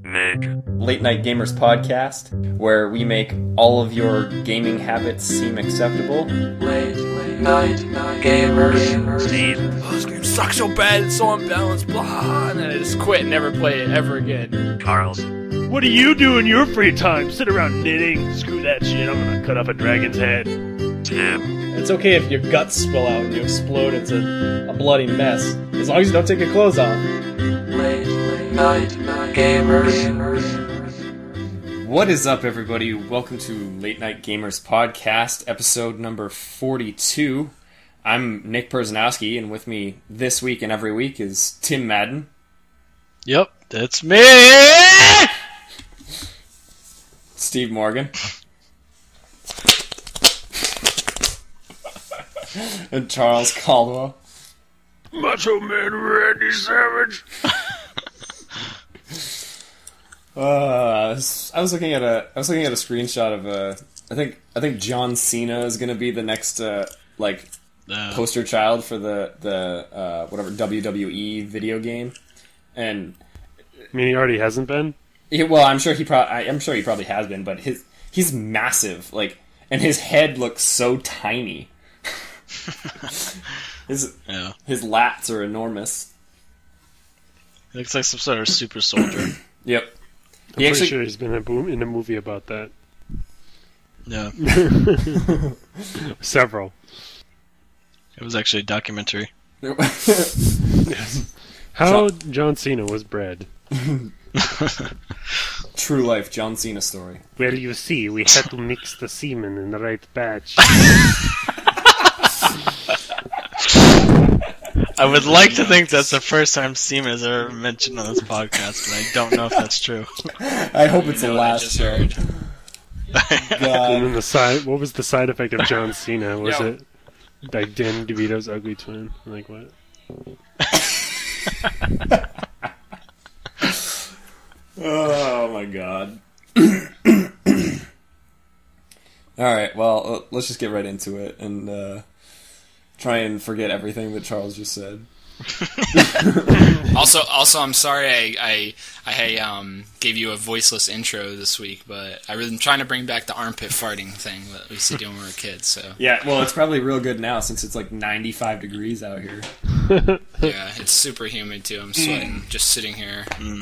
Late Night Gamers podcast, where we make all of your gaming habits seem acceptable. Late Night Gamers. Steve, this game sucks so bad, it's so unbalanced, blah, and then I just quit and never play it ever again. Charles, what do you do in your free time? Sit around knitting? Screw that shit, I'm gonna cut off a dragon's head. Tim. It's okay if your guts spill out and you explode into a bloody mess, as long as you don't take your clothes off. Late Night Gamers. What is up, everybody? Welcome to Late Night Gamers podcast, episode number 42. I'm Nick Perzanowski, and with me this week and every week is Tim Madden. Yep, that's me! Steve Morgan. And Charles Caldwell. Macho Man Randy Savage. I was looking at a screenshot of I think John Cena is going to be the next poster child for the whatever WWE video game, and I mean, he already hasn't been. Well, I'm sure he probably has been, but he's massive, and his head looks so tiny. His lats are enormous. He looks like some sort of super soldier. Yep. I'm pretty sure he's been in a movie about that. Yeah. Several. It was actually a documentary. Yes. How John Cena was bred. True life John Cena story. Well, you see, we had to mix the semen in the right batch. I would like to think that's the first time semen is ever mentioned on this podcast, but I don't know if that's true. I hope it's the last show. And then what was the side effect of John Cena? Was it like Danny DeVito's ugly twin? Like what? Oh my god. Alright, well, let's just get right into it and try and forget everything that Charles just said. Also, I'm sorry I gave you a voiceless intro this week, but I'm trying to bring back the armpit farting thing that we used to do when we were kids. So yeah, well, it's probably real good now since it's like 95 degrees out here. Yeah, it's super humid too. I'm sweating just sitting here.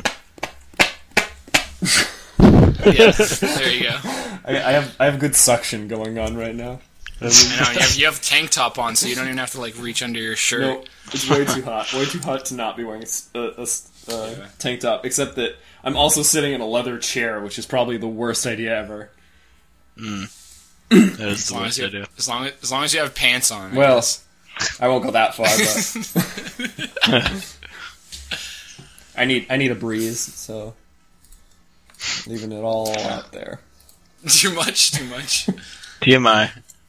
Yes, there you go. I have good suction going on right now. I know, you have tank top on, so you don't even have to reach under your shirt. No, it's way too hot. Way too hot to not be wearing a tank top. Except that I'm also sitting in a leather chair, which is probably the worst idea ever. That is the worst idea. As long as you have pants on. Well, I won't go that far, but I need a breeze, so leaving it all out there. Too much. TMI.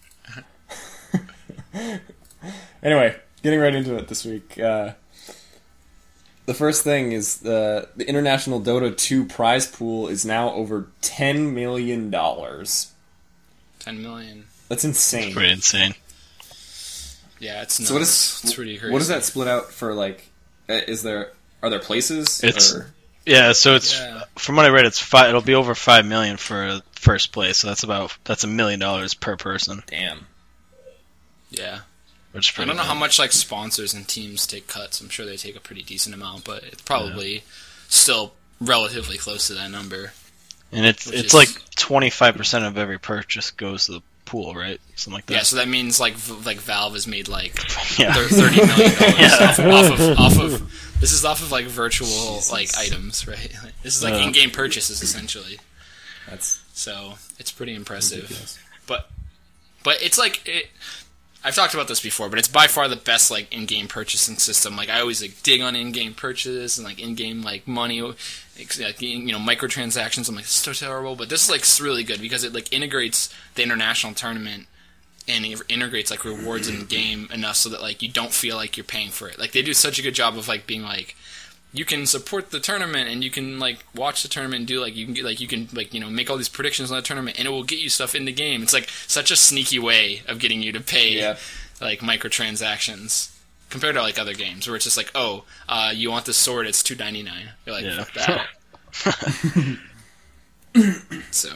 Anyway, getting right into it this week. The first thing is the International Dota 2 prize pool is now over $10 million. 10 million. That's insane. That's pretty insane. Yeah, it's nuts. So it's pretty crazy. What does that split out for? Are there places? Yeah, so it's from what I read, it'll be over $5 million for first place. So that's $1 million per person. Damn. Yeah. Which I don't know how much sponsors and teams take cuts. I'm sure they take a pretty decent amount, but it's probably still relatively close to that number. And it's like 25% of every purchase goes to the pool, right? Something like that. Yeah, so that means like Valve has made Yeah. $30 million off of this is off of virtual items, right? This is in-game purchases essentially. So it's pretty impressive. Ridiculous. But it's I've talked about this before, but it's by far the best in-game purchasing system. I always dig on in-game purchases and in-game money, microtransactions. I'm it's so terrible, but this is really good because it integrates the international tournament and it integrates rewards in the game enough so that you don't feel like you're paying for it. They do such a good job of being you can support the tournament and you can watch the tournament and do you can make all these predictions on the tournament and it will get you stuff in the game. It's such a sneaky way of getting you to pay microtransactions compared to other games where it's just you want this sword, it's $2.99. You're fuck that. So,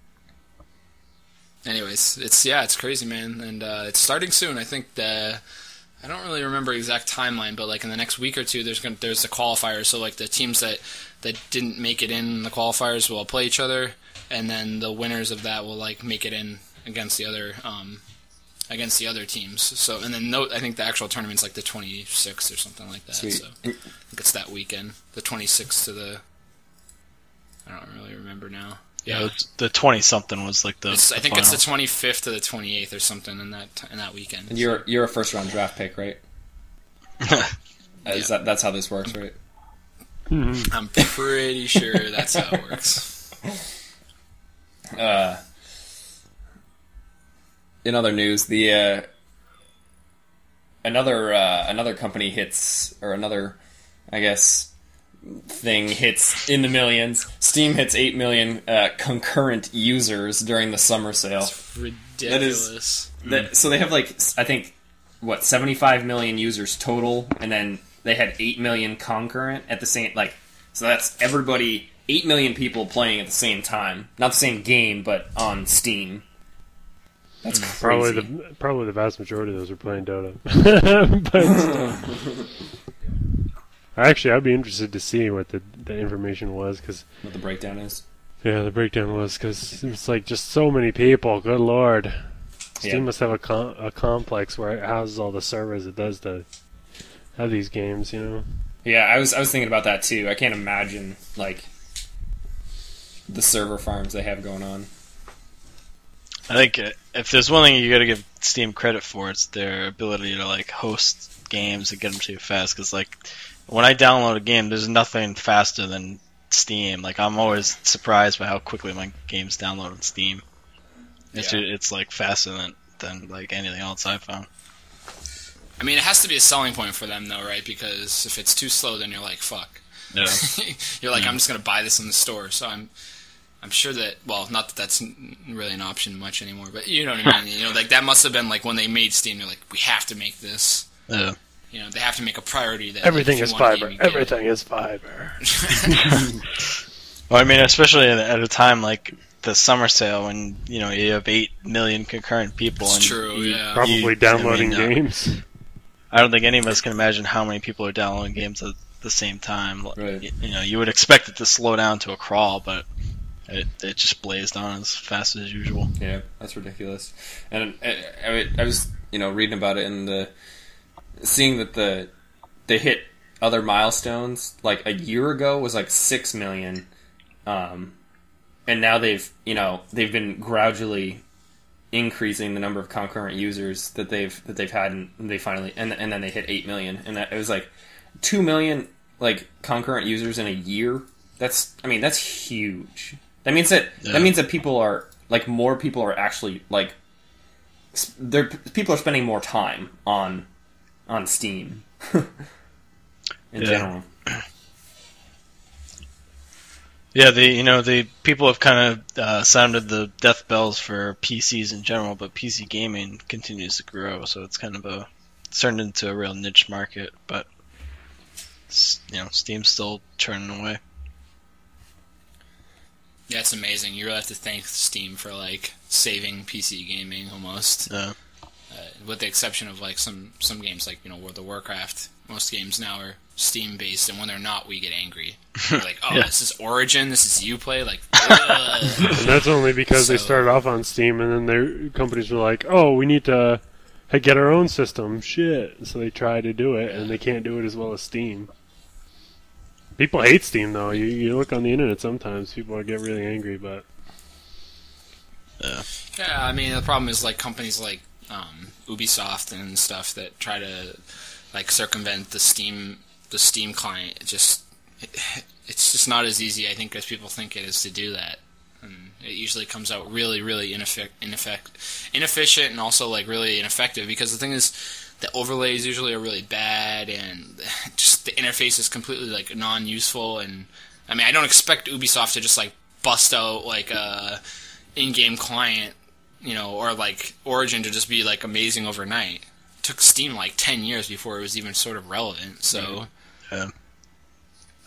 anyways, it's crazy, man, and it's starting soon. I think I don't really remember exact timeline, but like in the next week or two, there's the qualifiers. So like the teams that didn't make it in the qualifiers will play each other, and then the winners of that will like make it in against the other teams. So and then I think the actual tournament's like the 26th or something like that. Sweet. So I think it's that weekend, the 26th to the. I don't really remember now. Yeah, the 20-something was like the. I think it's the 25th to the 28th or something in that weekend. And you're a first round draft pick, right? That's how this works, right? I'm pretty sure that's how it works. In other news, the another company hits, or another, I guess, thing hits in the millions. Steam hits 8 million concurrent users during the summer sale. It's ridiculous. So they have like, I think, 75 million users total, and then they had 8 million concurrent at the same, like, so that's everybody, 8 million people playing at the same time. Not the same game, but on Steam. That's crazy. Probably the vast majority of those are playing Dota. But actually, I'd be interested to see what the information was, because What the breakdown is. Yeah, the breakdown was, because it's like just so many people. Good lord, Steam must have a complex where it houses all the servers it does to have these games. You know. Yeah, I was thinking about that too. I can't imagine like the server farms they have going on. I think if there's one thing you got to give Steam credit for, it's their ability to like host games and get them to you fast. Because like when I download a game, there's nothing faster than Steam. Like I'm always surprised by how quickly my games download on Steam. It's like faster than like anything else I've found. I mean, it has to be a selling point for them, though, right? Because if it's too slow, then you're like, fuck. Yeah. You're like, I'm just gonna buy this in the store. So I'm sure that, well, not that that's really an option much anymore, but you know what I mean. You know, like that must have been like when they made Steam. They're like, we have to make this. Yeah. You know, they have to make a priority that everything like, is fiber. Everything is fiber. Well, I mean, especially at a time like the summer sale when you know you have 8 million concurrent people. It's and true. Yeah. Probably downloading games. I don't think any of us can imagine how many people are downloading games at the same time. Right. You know, you would expect it to slow down to a crawl, but it just blazed on as fast as usual. Yeah, that's ridiculous. And I was reading about it and seeing that they hit other milestones. Like a year ago was like 6 million, and now they've been gradually increasing the number of concurrent users that they've had, and they finally and then they hit 8 million, and it was like 2 million like concurrent users in a year. That's huge. That means that people are like more people are actually like people are spending more time on Steam in general. Yeah, the people have kind of sounded the death bells for PCs in general, but PC gaming continues to grow, so it's kind of turned into a real niche market. But Steam's still churning away. Yeah, it's amazing. You really have to thank Steam for like saving PC gaming almost. Yeah. With the exception of like some games like World of Warcraft, most games now are Steam based, and when they're not, we get angry. We're like, oh, This is Origin, this is Uplay, like. And that's only because they started off on Steam, and then their companies were like, oh, we need to get our own system. Shit. So they try to do it, and they can't do it as well as Steam. People hate Steam, though. You look on the internet sometimes, people get really angry, but. Yeah, I mean, the problem is like companies like Ubisoft and stuff that try to like circumvent the Steam client. It's just not as easy, I think, as people think it is to do that. And it usually comes out really, really inefficient, and also like really ineffective, because the thing is, the overlays usually are really bad, and just the interface is completely like non-useful. And I mean, I don't expect Ubisoft to just like bust out like a in-game client, or like Origin to just be like amazing overnight. It took Steam like 10 years before it was even sort of relevant. So, yeah.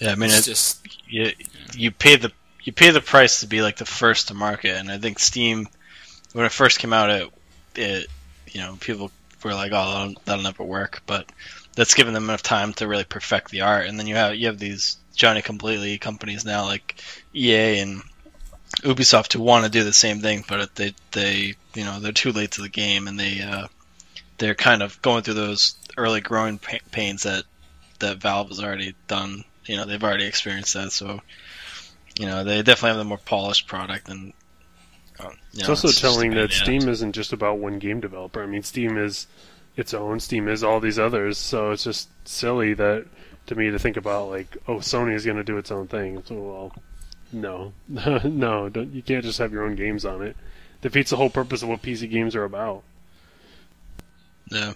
Yeah, I mean, It's just you pay the price to be like the first to market, and I think Steam, when it first came out, it people were like, oh, that'll never work, but that's given them enough time to really perfect the art, and then you have these Johnny Completely companies now like EA and Ubisoft who want to do the same thing, but they're too late to the game, and they're kind of going through those early growing pains that Valve has already done. They've already experienced that, so they definitely have the more polished product. And it's also telling that Steam isn't just about one game developer. I mean, Steam is its own. Steam is all these others. So it's just silly to me to think about like, oh, Sony is going to do its own thing. So, well, no, no, you can't just have your own games on it. Defeats the whole purpose of what PC games are about. Yeah.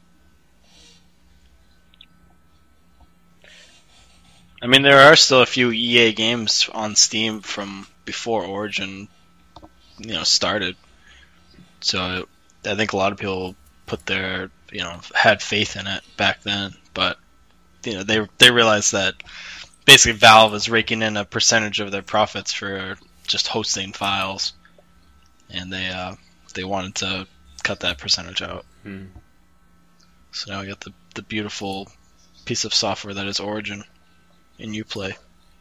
I mean, there are still a few EA games on Steam from before Origin, started. So I think a lot of people had faith in it back then, but they realized that basically Valve is raking in a percentage of their profits for just hosting files, and they wanted to cut that percentage out. So now we got the beautiful piece of software that is Origin in Uplay.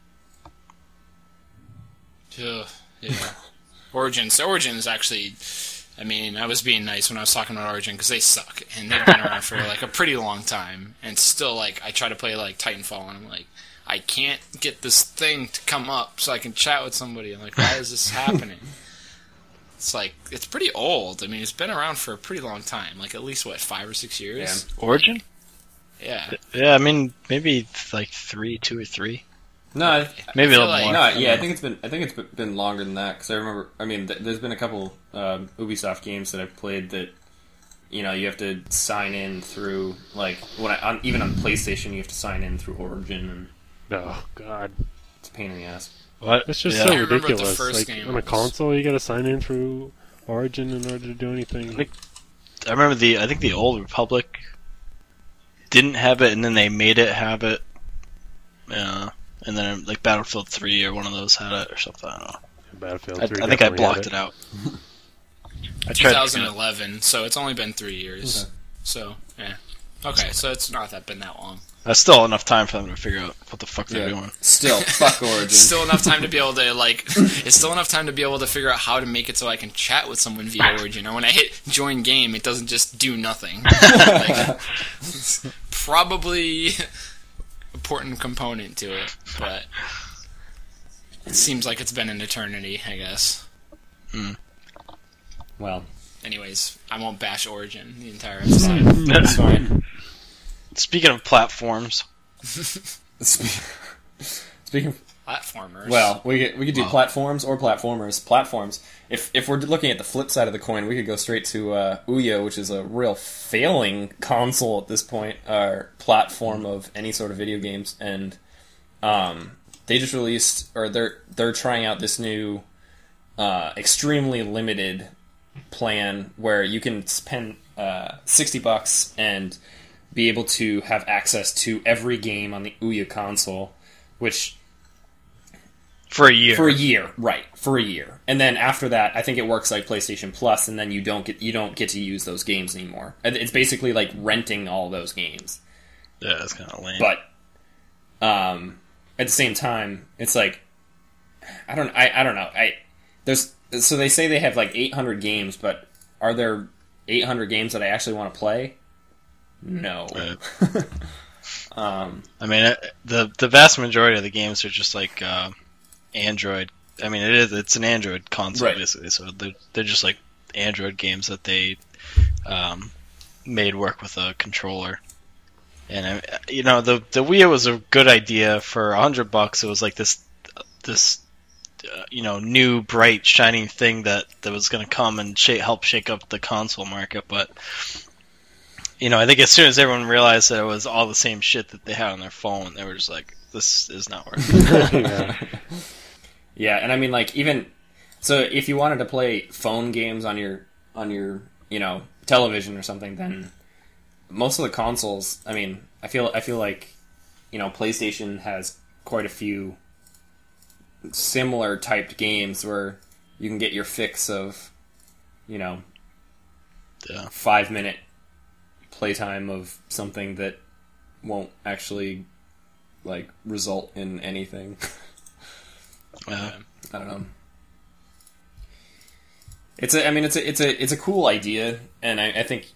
Yeah. Origin is actually, I mean, I was being nice when I was talking about Origin because they suck, and they've been around for like a pretty long time, and still, like, I try to play like Titanfall, and I'm like, I can't get this thing to come up so I can chat with somebody. I'm like, why is this happening? It's like, it's pretty old. I mean, it's been around for a pretty long time, like at least 5 or 6 years. Yeah. Origin? Yeah. Yeah, I mean, maybe like 2 or 3. No, maybe a little more. No, yeah, I think it's been longer than that because I remember. I mean, there's been a couple Ubisoft games that I've played that you have to sign in through like even on PlayStation you have to sign in through Origin, and oh god, it's a pain in the ass. What? It's just so ridiculous. Like on a console, you got to sign in through Origin in order to do anything. I remember I think the Old Republic didn't have it, and then they made it have it. Yeah. And then, like, Battlefield 3 or one of those had it or something. I don't know. Battlefield 3 I think I blocked it out. 2011, so it's only been 3 years. Okay. So, yeah. Okay, so it's not been that long. That's still enough time for them to figure out what the fuck they're doing. Still, fuck Origin. Still enough time to be able to, like... It's still enough time to be able to figure out how to make it so I can chat with someone via Origin. And when I hit join game, it doesn't just do nothing. Like, probably... important component to it, but it seems like it's been an eternity, I guess. Well, anyways, I won't bash Origin the entire episode. That's fine. Speaking of platforms, speaking of platformers, well, we could do platforms or platformers. Platforms. If we're looking at the flip side of the coin, we could go straight to Ouya, which is a real failing console at this point, or platform of any sort of video games, and they just released, or they're trying out this new extremely limited plan where you can spend $60 and be able to have access to every game on the Ouya console, which. For a year. For a year, right? For a year, and then after that, I think it works like PlayStation Plus, and then you don't get to use those games anymore. It's basically like renting all those games. Yeah, that's kind of lame. But at the same time, it's like I don't know. So they say they have like 800 games, but are there 800 games that I actually want to play? No. Right. I mean, the vast majority of the games are just like. Android. I mean, it's an Android console, right. Basically. So they're just like Android games that they made work with a controller. And the Wii was a good idea for $100. It was like this new bright shining thing that was going to come and help shake up the console market. But I think as soon as everyone realized that it was all the same shit that they had on their phone, they were just like, this is not working. Yeah, and I mean, like, even so, if you wanted to play phone games on your television or something, then most of the consoles. I mean, I feel like PlayStation has quite a few similar typed games where you can get your fix of, 5-minute playtime of something that won't actually result in anything. I don't know. It's a cool idea, and I think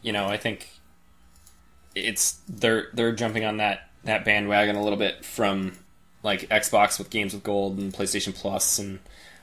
it's they're jumping on that bandwagon a little bit from Xbox with Games with Gold and PlayStation Plus, and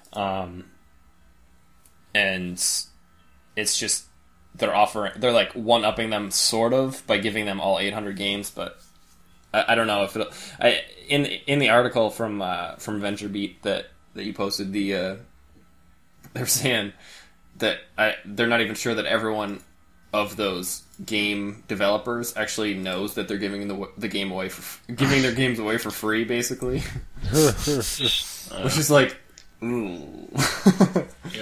it's just they're one-upping them sort of by giving them all 800 games, but I don't know if in the article from VentureBeat that you posted, they're saying that they're not even sure that everyone of those game developers actually knows that they're giving the game away giving their games away for free, basically. Which is ooh. You're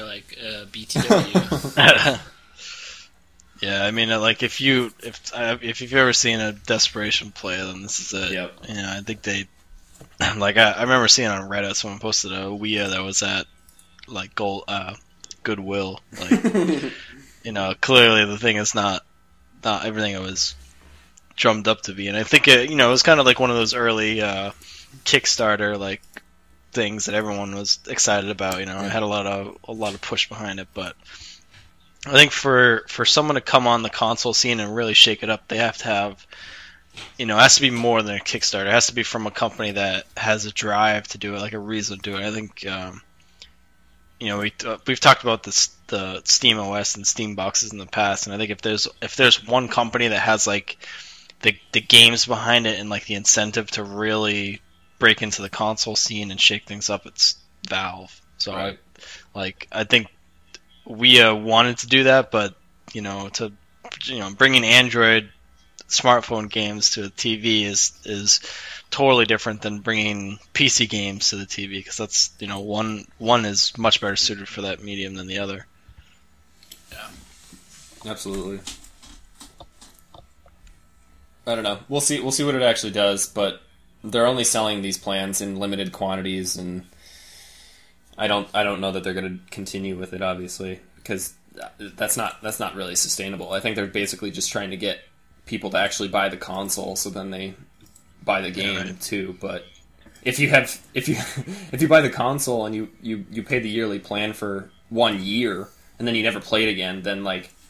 BTW. Yeah, I mean, if you've ever seen a Desperation play, then this is it. Yep. I think they I remember seeing on Reddit someone posted a Ouya that was at Goodwill. Clearly the thing is not everything it was drummed up to be, and I think it was kind of one of those early Kickstarter things that everyone was excited about. It had a lot of push behind it, but I think for someone to come on the console scene and really shake it up, they have to have, it has to be more than a Kickstarter. It has to be from a company that has a drive to do it, a reason to do it. I think, we've talked about the Steam OS and Steam boxes in the past, and I think if there's one company that has the games behind it and the incentive to really break into the console scene and shake things up, it's Valve. So right. I think we wanted to do that, but bringing Android smartphone games to the TV is totally different than bringing PC games to the TV, because that's one is much better suited for that medium than the other. Yeah, absolutely. I don't know. We'll see what it actually does, but they're only selling these plans in limited quantities, and I don't know that they're going to continue with it, obviously, because that's not really sustainable. I think they're basically just trying to get people to actually buy the console, so then they buy the game too. But if you buy the console and you pay the yearly plan for 1 year and then you never play it again, then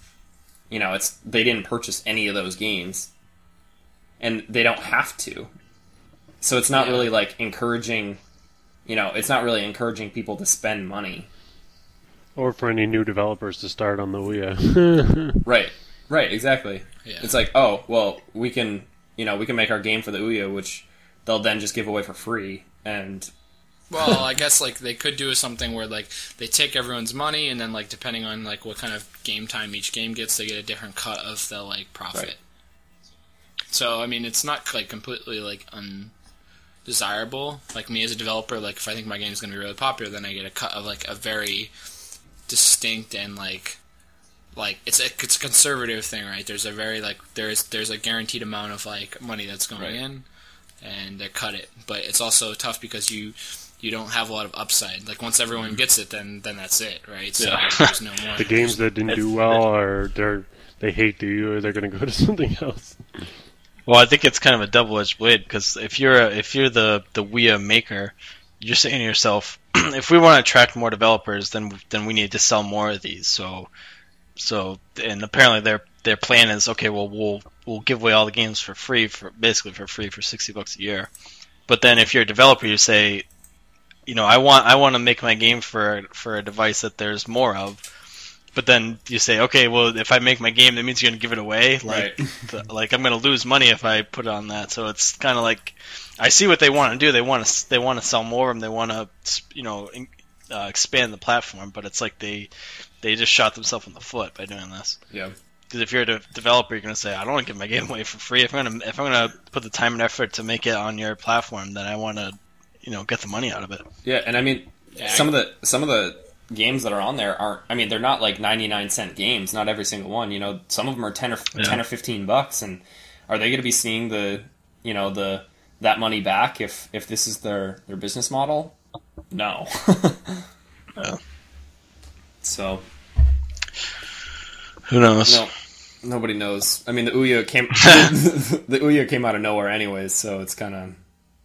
it's they didn't purchase any of those games, and they don't have to. So it's not really encouraging. It's not really encouraging people to spend money. Or for any new developers to start on the Ouya. Right, exactly. Yeah. It's oh, well, we can make our game for the Ouya, which they'll then just give away for free. And well, I guess they could do something where they take everyone's money, and then depending on what kind of game time each game gets, they get a different cut of the profit. Right. So I mean, it's not completely undesirable. Me as a developer, if I think my game is going to be really popular, then I get a cut of a very distinct and it's a conservative thing, right? There's a very there's a guaranteed amount of money that's going in, and they cut it. But it's also tough because you don't have a lot of upside. Once everyone gets it, then that's it, right? So there's no more. The games that didn't do well, or they hate the Ouya, they're going to go to something else. Well, I think it's kind of a double-edged blade, because if you're the Ouya maker, you're saying to yourself, if we want to attract more developers, then we need to sell more of these. So and apparently their plan is, okay, well we'll give away all the games for free for $60 a year. But then if you're a developer, you say, I want to make my game for a device that there's more of. But then you say, okay, well, if I make my game, that means you're going to give it away. I'm going to lose money if I put it on that. So it's kind of I see what they want to do. They want to sell more of them. They want to, expand the platform. But it's they just shot themselves in the foot by doing this. Yeah. Because if you're a developer, you're going to say, I don't want to give my game away for free. If I'm going to put the time and effort to make it on your platform, then I want to, get the money out of it. Yeah, and I mean, some of the games that are on there aren't. I mean, they're not 99-cent games. Not every single one. Some of them are $10 or $15, and are they going to be seeing the that money back if this is their business model? No. Yeah. So Who knows? no, nobody knows. I mean, the Ouya came out of nowhere anyways, so it's kind of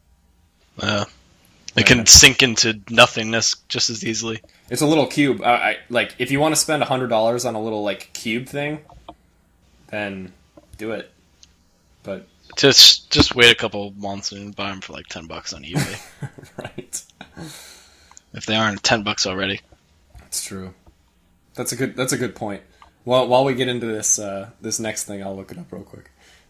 It can sink into nothingness just as easily. it's a little cube. I like if you want to spend $100 on a little like cube thing, then do it. But Just wait a couple months and buy them for like $10 on eBay right, if they aren't $10 already. it's true. That's a good point. Well, while we get into this this next thing, I'll look it up real quick.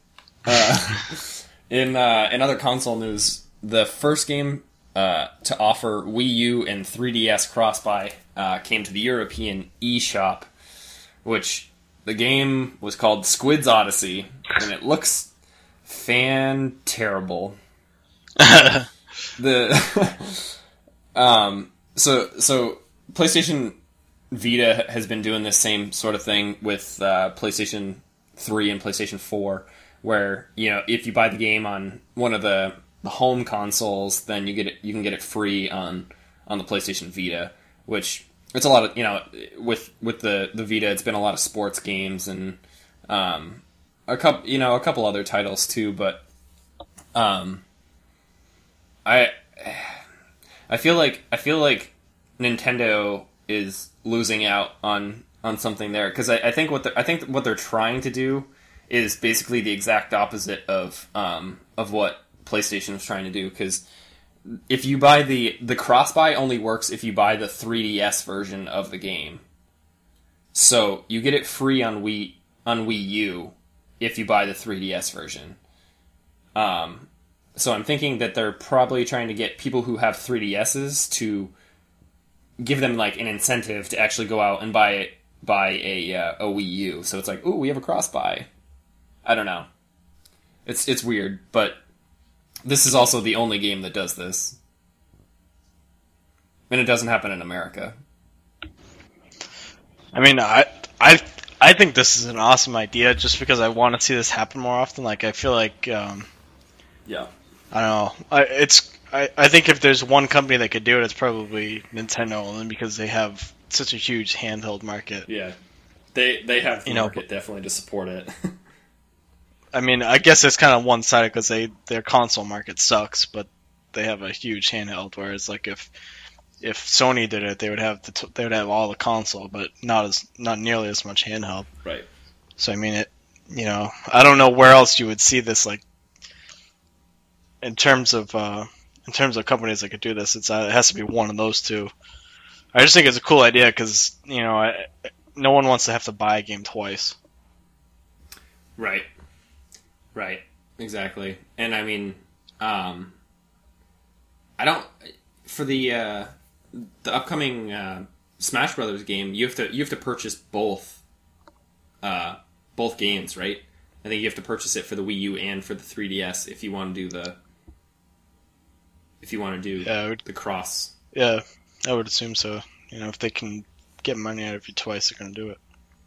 In other console news, the first game to offer Wii U and 3DS cross-buy came to the European eShop, which the game was called Squid's Odyssey, and it looks terrible. The so PlayStation Vita has been doing this same sort of thing with PlayStation 3 and PlayStation 4, where if you buy the game on one of the home consoles, then you can get it free on the PlayStation Vita, which it's a lot of with the Vita, it's been a lot of sports games and a couple other titles too, but I feel like Nintendo is losing out on something there, because I think what they're trying to do is basically the exact opposite of what PlayStation is trying to do. Because if you buy the cross-buy only works if you buy the 3DS version of the game, so you get it free on Wii U if you buy the 3DS version. So I'm thinking that they're probably trying to get people who have 3DSs to give them like an incentive to actually go out and buy a Wii U. So it's like, ooh, we have a cross-buy. I don't know. It's weird, but this is also the only game that does this. And it doesn't happen in America. I mean, I think this is an awesome idea just because I want to see this happen more often. Like, I feel like, Yeah. I don't know. I think if there's one company that could do it, it's probably Nintendo, only because they have such a huge handheld market. Yeah. They have the market definitely to support it. I mean, I guess it's kind of one-sided because their console market sucks, but they have a huge handheld. Whereas, like, if Sony did it, they would have all the console, but not nearly as much handheld. Right. So I mean, I don't know where else you would see this, like, in terms of companies that could do this. It has to be one of those two. I just think it's a cool idea because no one wants to have to buy a game twice. Right. Right. Exactly. And I mean, I don't, for the upcoming Smash Brothers game, you have to purchase both games, right? I think you have to purchase it for the Wii U and for the 3DS if you want to do the cross. Yeah, I would assume so. If they can get money out of you twice, they're going to do it.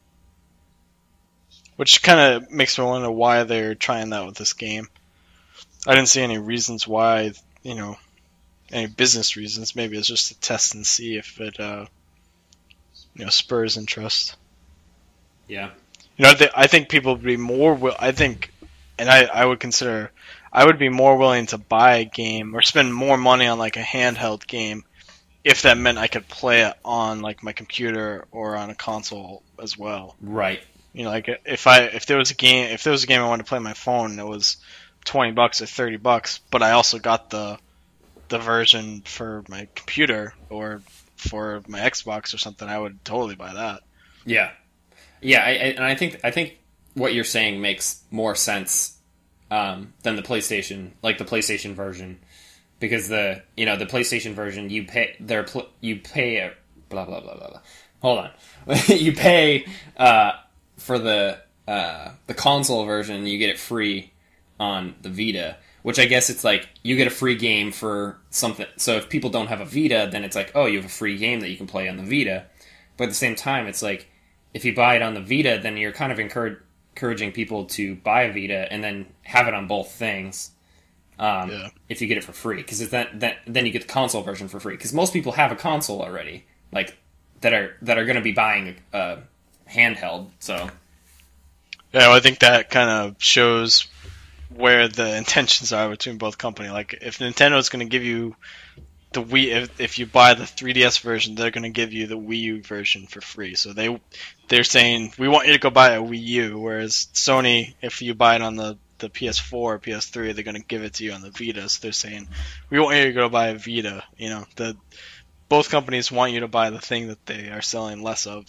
Which kind of makes me wonder why they're trying that with this game. I didn't see any reasons why, any business reasons. Maybe it's just to test and see if it, spurs interest. Yeah. I think people would be more. I would be more willing to buy a game or spend more money on like a handheld game if that meant I could play it on like my computer or on a console as well. Right. Like if there was a game I wanted to play on my phone and it was $20 or $30, but I also got the version for my computer or for my Xbox or something, I would totally buy that. Yeah. Yeah, I think what you're saying makes more sense than the PlayStation, like the PlayStation version, because the PlayStation version you pay blah blah blah blah blah. Hold on, you pay for the console version, you get it free on the Vita, which I guess it's like you get a free game for something. So if people don't have a Vita, then it's like, oh, you have a free game that you can play on the Vita. But at the same time, it's like, if you buy it on the Vita, then you're kind of encouraging people to buy a Vita and then have it on both things if you get it for free, because then you get the console version for free. Because most people have a console already, like that are going to be buying a handheld. So yeah, well, I think that kind of shows where the intentions are between both companies. Like if Nintendo is going to give you the Wii, if you buy the 3DS version, they're going to give you the Wii U version for free. So they're saying we want you to go buy a Wii U, whereas Sony, if you buy it on the PS4 or PS3, they're going to give it to you on the Vita. So they're saying we want you to go buy a Vita. You know, both companies want you to buy the thing that they are selling less of.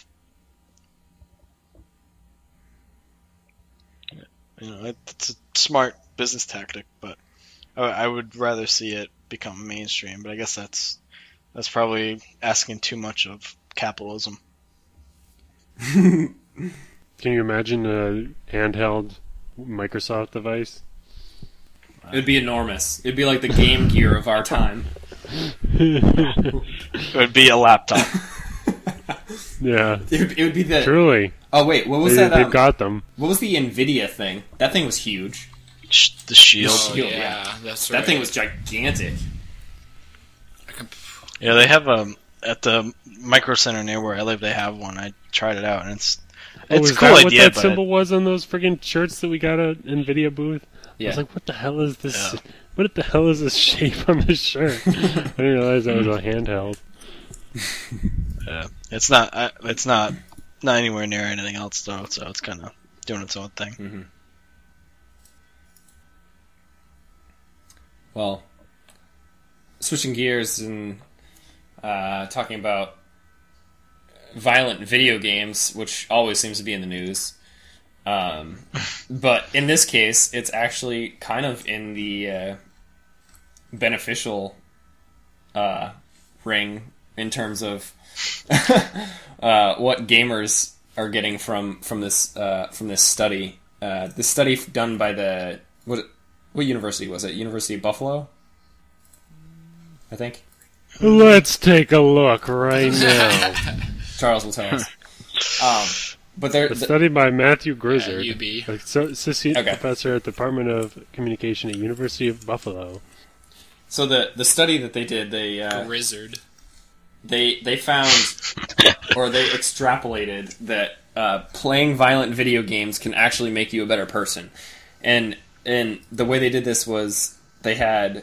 You know, it's a smart business tactic, but I would rather see it become mainstream. But I guess that's probably asking too much of capitalism. Can you imagine a handheld Microsoft device? It'd be enormous. It'd be like the Game Gear of our time. It would be a laptop. Yeah. It would be the... Truly. Oh, wait, what was that? They've got them. What was the NVIDIA thing? That thing was huge. The Shield. Oh, Shield, yeah, that's right. That thing was gigantic. Yeah, they have at the Micro Center near where I live. They have one. I tried it out, and it's a cool that idea. What that symbol was on those friggin' shirts that we got at NVIDIA booth? Yeah. I was like, what the hell is this? Yeah. What the hell is this shape on this shirt? I didn't realize that was a handheld. Yeah, it's not anywhere near anything else though. So it's kind of doing its own thing. Mm-hmm. Well, switching gears and talking about violent video games, which always seems to be in the news. But in this case, it's actually kind of in the beneficial ring in terms of what gamers are getting from this study. This study done by what university was it? University of Buffalo, I think. Let's take a look right now. Charles will tell us. But they're studied by Matthew Grizzard, UB. associate professor at the Department of Communication at University of Buffalo. So the study that they did, Grizzard. They found, or they extrapolated that playing violent video games can actually make you a better person, and the way they did this was they had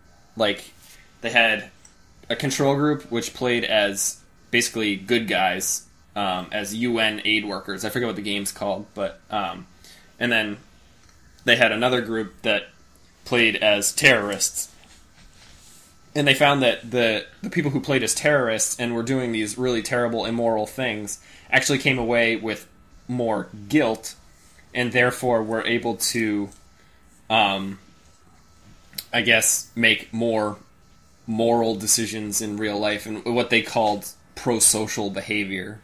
a control group which played as basically good guys, as UN aid workers. I forget what the game's called, but and then they had another group that played as terrorists. And they found that the people who played as terrorists and were doing these really terrible, immoral things actually came away with more guilt, and therefore were able to, I guess, make more moral decisions in real life and what they called pro-social behavior.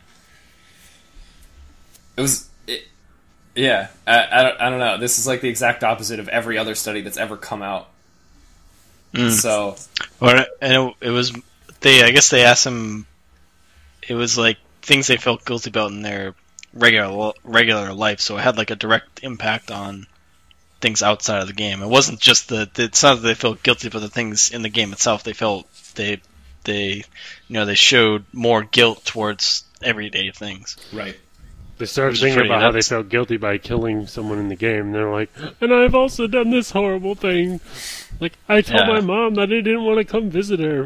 Yeah, I don't know. This is like the exact opposite of every other study that's ever come out. So, and it was I guess they asked them. It was like things they felt guilty about in their regular life, so it had like a direct impact on things outside of the game. It wasn't just it's not that they felt guilty about the things in the game itself. They felt they showed more guilt towards everyday things. Right. They started thinking about how they felt guilty by killing someone in the game, and they're like, and I've also done this horrible thing. Like, I told my mom that I didn't want to come visit her.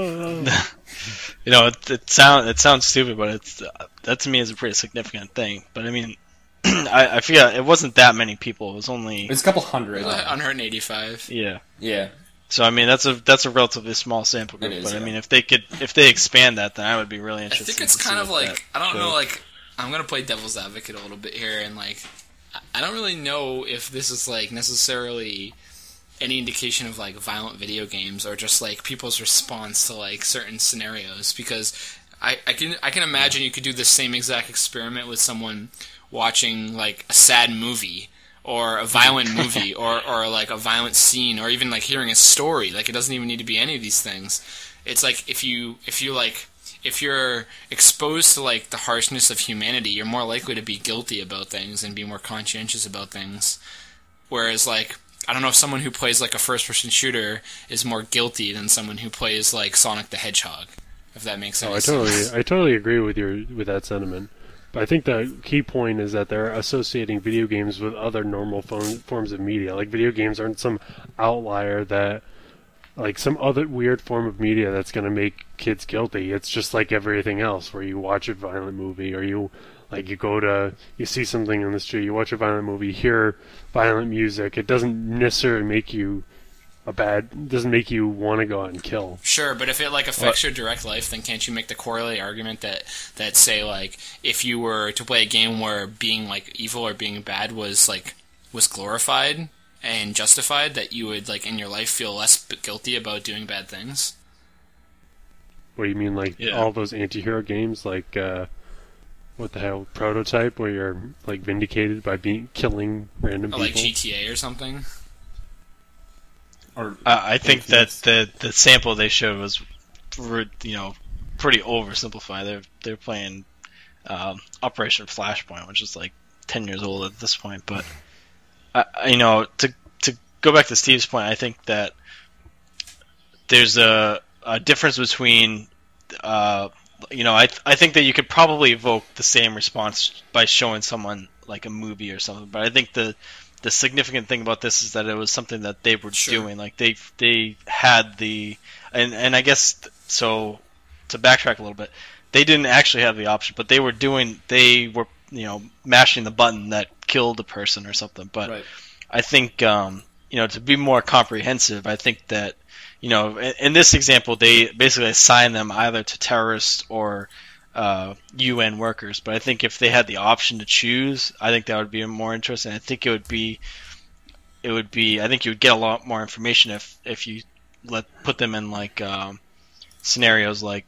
It sounds stupid, but that to me is a pretty significant thing. But I mean, I feel it wasn't that many people. It's a couple hundred. 185. Yeah. Yeah. So I mean, that's a relatively small sample group. But I mean, if they expand that, then I would be really interested. I think it's kind of like, I don't know, like, I'm gonna play devil's advocate a little bit here, and like, I don't really know if this is like necessarily any indication of like violent video games or just like people's response to like certain scenarios, because I can imagine you could do the same exact experiment with someone watching like a sad movie or a violent movie or like a violent scene, or even like hearing a story. Like, it doesn't even need to be any of these things. It's like if you're exposed to like the harshness of humanity, you're more likely to be guilty about things and be more conscientious about things. Whereas like I don't know if someone who plays like a first-person shooter is more guilty than someone who plays like Sonic the Hedgehog, if that makes sense. I totally agree with that sentiment. But I think the key point is that they're associating video games with other normal forms of media. Like, video games aren't some outlier that, like, some other weird form of media that's going to make kids guilty. It's just like everything else, where you watch a violent movie, or you see something in the street, you watch a violent movie, hear violent music. It doesn't necessarily make you doesn't make you want to go out and kill. Sure, but if it like affects your direct life, then can't you make the corollary argument that say like if you were to play a game where being like evil or being bad was glorified and justified, that you would like in your life feel less guilty about doing bad things? What do you mean, like all those anti-hero games, like what the hell, Prototype, where you're like vindicated by killing random people? Like GTA or something? Or I think that the sample they showed was, pretty oversimplified. They're playing Operation Flashpoint, which is like 10 years old at this point. But to go back to Steve's point, I think that there's a difference between I think that you could probably evoke the same response by showing someone like a movie or something. But I think the significant thing about this is that it was something that they were doing. Like they had and I guess so. To backtrack a little bit, they didn't actually have the option, but they were mashing the button that killed the person or something. But right. I think to be more comprehensive, I think that in this example they basically assign them either to terrorists or UN workers, but I think if they had the option to choose, I think that would be more interesting. I think I think you would get a lot more information if you put them in like scenarios like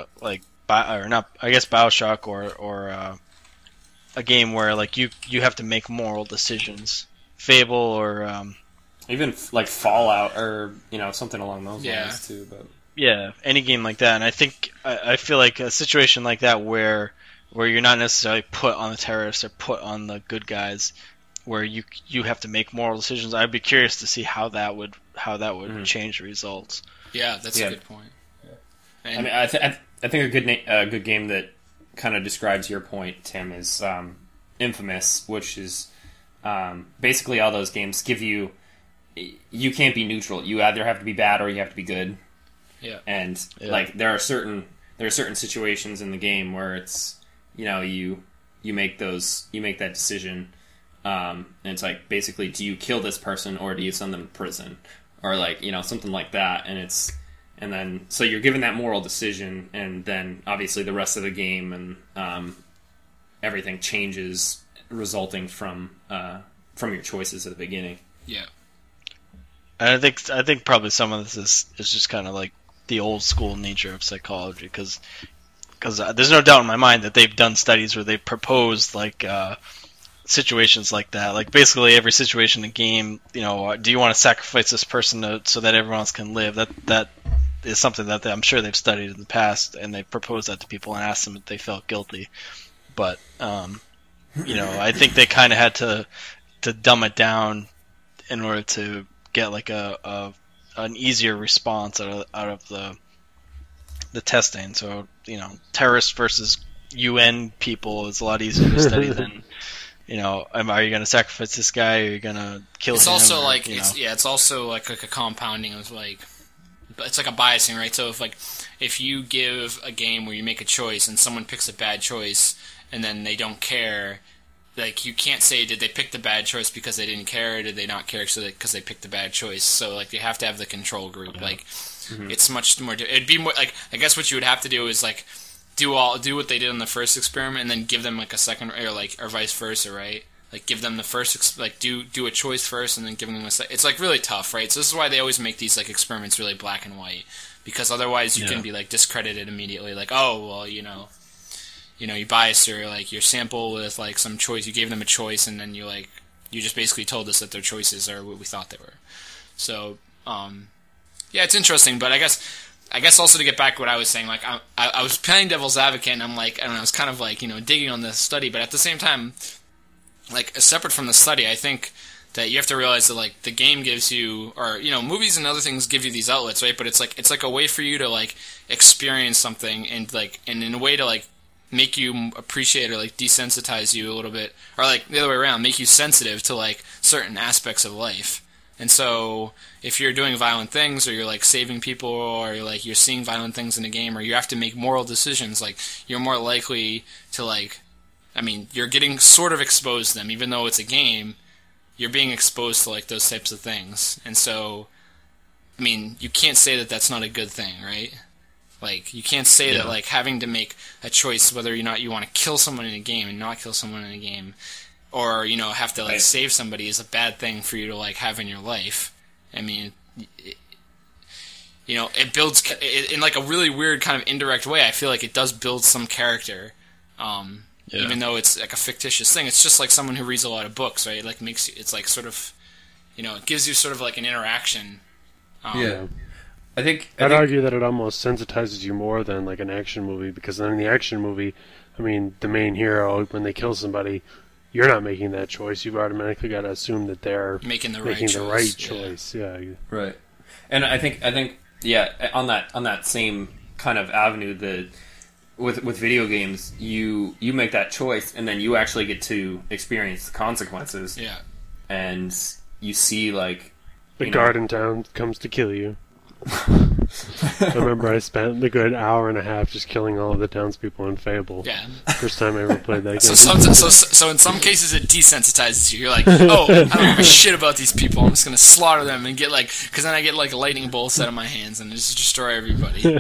BioShock or a game where like you have to make moral decisions, Fable or even like Fallout or something along those lines too, but. Yeah, any game like that, and I feel like a situation like that where you're not necessarily put on the terrorists or put on the good guys, where you have to make moral decisions. I'd be curious to see how that would change the results. Yeah, that's a good point. Yeah. I mean, I think a good game that kind of describes your point, Tim, is Infamous, which is basically all those games give you can't be neutral. You either have to be bad or you have to be good. Yeah. And like there are certain situations in the game where it's you make that decision, and it's like basically, do you kill this person or do you send them to prison or like something like that, and then so you're given that moral decision, and then obviously the rest of the game and everything changes resulting from your choices at the beginning. Yeah. And I think probably some of this is just kind of like the old school nature of psychology, because there's no doubt in my mind that they've done studies where they've proposed like situations like that. Like basically every situation in the game, do you want to sacrifice this person so that everyone else can live? That is something that I'm sure they've studied in the past, and they proposed that to people and asked them if they felt guilty. But I think they kind of had to dumb it down in order to get like an easier response out of the testing. So terrorists versus UN people is a lot easier to study than are you going to sacrifice this guy, or are you going to kill him? It's also like it's also like a compounding of like, it's like a biasing, right? So if you give a game where you make a choice and someone picks a bad choice and then they don't care, like you can't say did they pick the bad choice because they didn't care, or did they not care because they picked the bad choice. So like you have to have the control group. Like it's much more. It'd be more like, I guess what you would have to do is like do what they did on the first experiment and then give them like a second, or vice versa, right? Like give them the first do a choice first and then give them a second. It's like really tough, right? So this is why they always make these like experiments really black and white, because otherwise you can be like discredited immediately. Like, oh well, you biased your like your sample with like some choice. You gave them a choice, and then you just basically told us that their choices are what we thought they were. So it's interesting. But I guess also to get back to what I was saying, like I was playing devil's advocate, and I'm like, I was kind of like digging on this study, but at the same time, like separate from the study, I think that you have to realize that like the game gives you, or movies and other things give you these outlets, right? But it's like a way for you to like experience something and in a way to like make you appreciate or like desensitize you a little bit, or like the other way around, make you sensitive to like certain aspects of life. And so if you're doing violent things, or you're like saving people, or like you're seeing violent things in a game, or you have to make moral decisions, like you're more likely to like, you're getting sort of exposed to them, even though it's a game. You're being exposed to like those types of things, and so you can't say that that's not a good thing, right? Like you can't say that like having to make a choice whether or not you want to kill someone in a game and not kill someone in a game, or have to like save somebody is a bad thing for you to like have in your life. It builds in like a really weird kind of indirect way. I feel like it does build some character. Even though it's like a fictitious thing, it's just like someone who reads a lot of books, right? It like makes you, it's like sort of, it gives you sort of like an interaction. I'd argue that it almost sensitizes you more than like an action movie, because then in the action movie, the main hero, when they kill somebody, you're not making that choice. You've automatically got to assume that they're making the right choice. Yeah. Right. And I think on that same kind of avenue, that with video games, you make that choice, and then you actually get to experience the consequences. Yeah. And you see like the guard in town comes to kill you. I remember I spent a good hour and a half just killing all of the townspeople in Fable. Yeah. First time I ever played that game. So in some cases it desensitizes you. You're like, oh, I don't give a shit about these people. I'm just gonna slaughter them and get like, because then I get like lightning bolts out of my hands and just destroy everybody.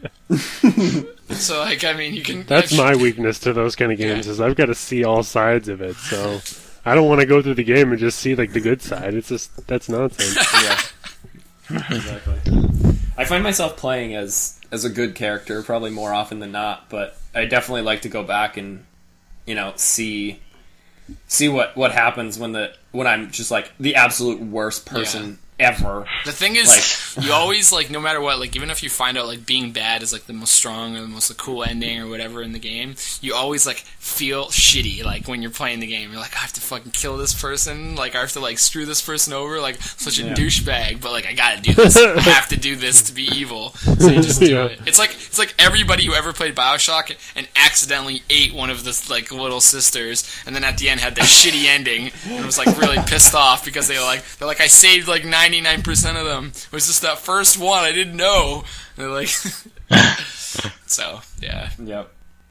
So like, you can. That's my weakness to those kind of games, is I've got to see all sides of it. So I don't want to go through the game and just see like the good side. It's just, that's nonsense. Yeah. Exactly. I find myself playing as a good character probably more often than not, but I definitely like to go back and see what happens when I'm just like the absolute worst person ever. The thing is, you always like, no matter what, like even if you find out like being bad is like the most strong or the most cool ending or whatever in the game, you always like feel shitty like when you're playing the game. You're like, I have to fucking kill this person, like I have to like screw this person over, like such a douchebag, but like I gotta do this. I have to do this to be evil. So you just do it. It's like everybody who ever played BioShock and accidentally ate one of the like little sisters, and then at the end had the shitty ending and was like really pissed off because they're like I saved like 99% of them. It was just that first one I didn't know. And they're like, so yeah. Yep.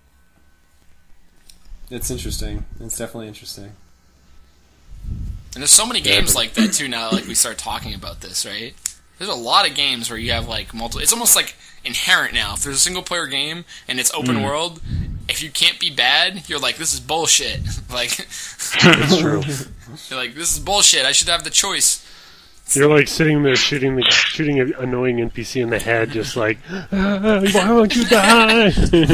It's interesting. It's definitely interesting. And there's so many games like that too now. Like we start talking about this, right? There's a lot of games where you have like multiple. It's almost like inherent now. If there's a single player game and it's open world, if you can't be bad, you're like, this is bullshit. Like, it's true. You're like, this is bullshit. I should have the choice. You're like sitting there shooting an annoying NPC in the head, just like, why won't you die?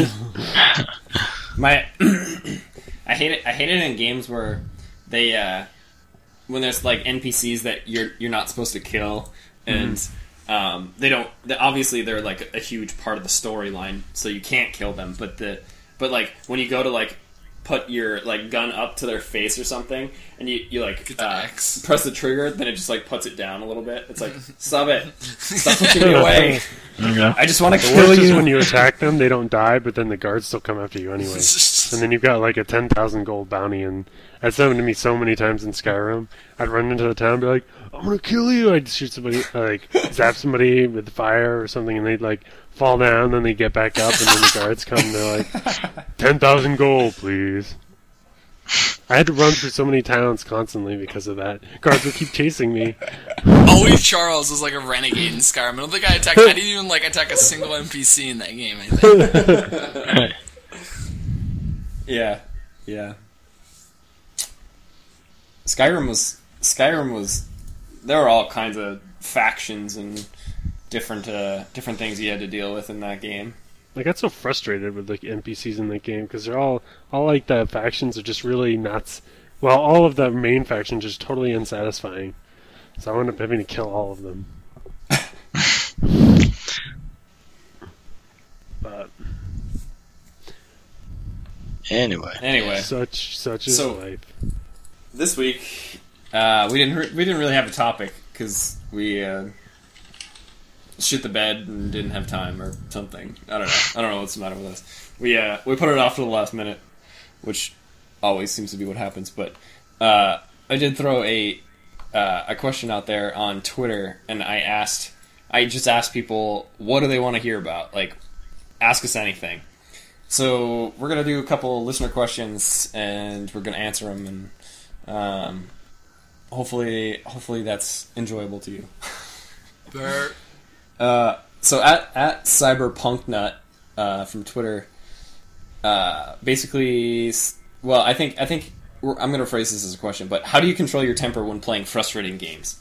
I hate it in games where they when there's like NPCs that you're not supposed to kill, and obviously they're like a huge part of the storyline, so you can't kill them. But like when you go to like put your like gun up to their face or something, and you like press the trigger, then it just like puts it down a little bit. It's like, stop pushing me away. Okay. I just want to The kill worst is you. when you attack them, they don't die, but then the guards still come after you anyway. And then you've got like a 10,000 gold bounty, and that's happened to me so many times in Skyrim. I'd run into the town and be like, I'm gonna kill you. I'd shoot somebody, like zap somebody with fire or something, and they'd like fall down, then they get back up, and then the guards come and they're like, 10,000 gold, please. I had to run through so many towns constantly because of that. Guards would keep chasing me. Always Charles was like a renegade in Skyrim. I don't think I didn't even like attack a single NPC in that game, I think. Yeah. Skyrim was there were all kinds of factions and different things you had to deal with in that game. I got so frustrated with like NPCs in that game because they're all like the factions are just really nuts. Well, all of the main factions just totally unsatisfying. So I wound up having to kill all of them. But anyway, Anyway, such is So- life. this week We didn't really have a topic because we shit the bed and didn't have time or something. I don't know what's the matter with us. We put it off to the last minute, which always seems to be what happens. But I did throw a question out there on Twitter, and I just asked people, what do they want to hear about? Like, ask us anything. So we're gonna do a couple listener questions, and we're gonna answer them, and hopefully that's enjoyable to you. So at CyberpunkNut from Twitter, basically, well, I think I'm gonna phrase this as a question, but how do you control your temper when playing frustrating games?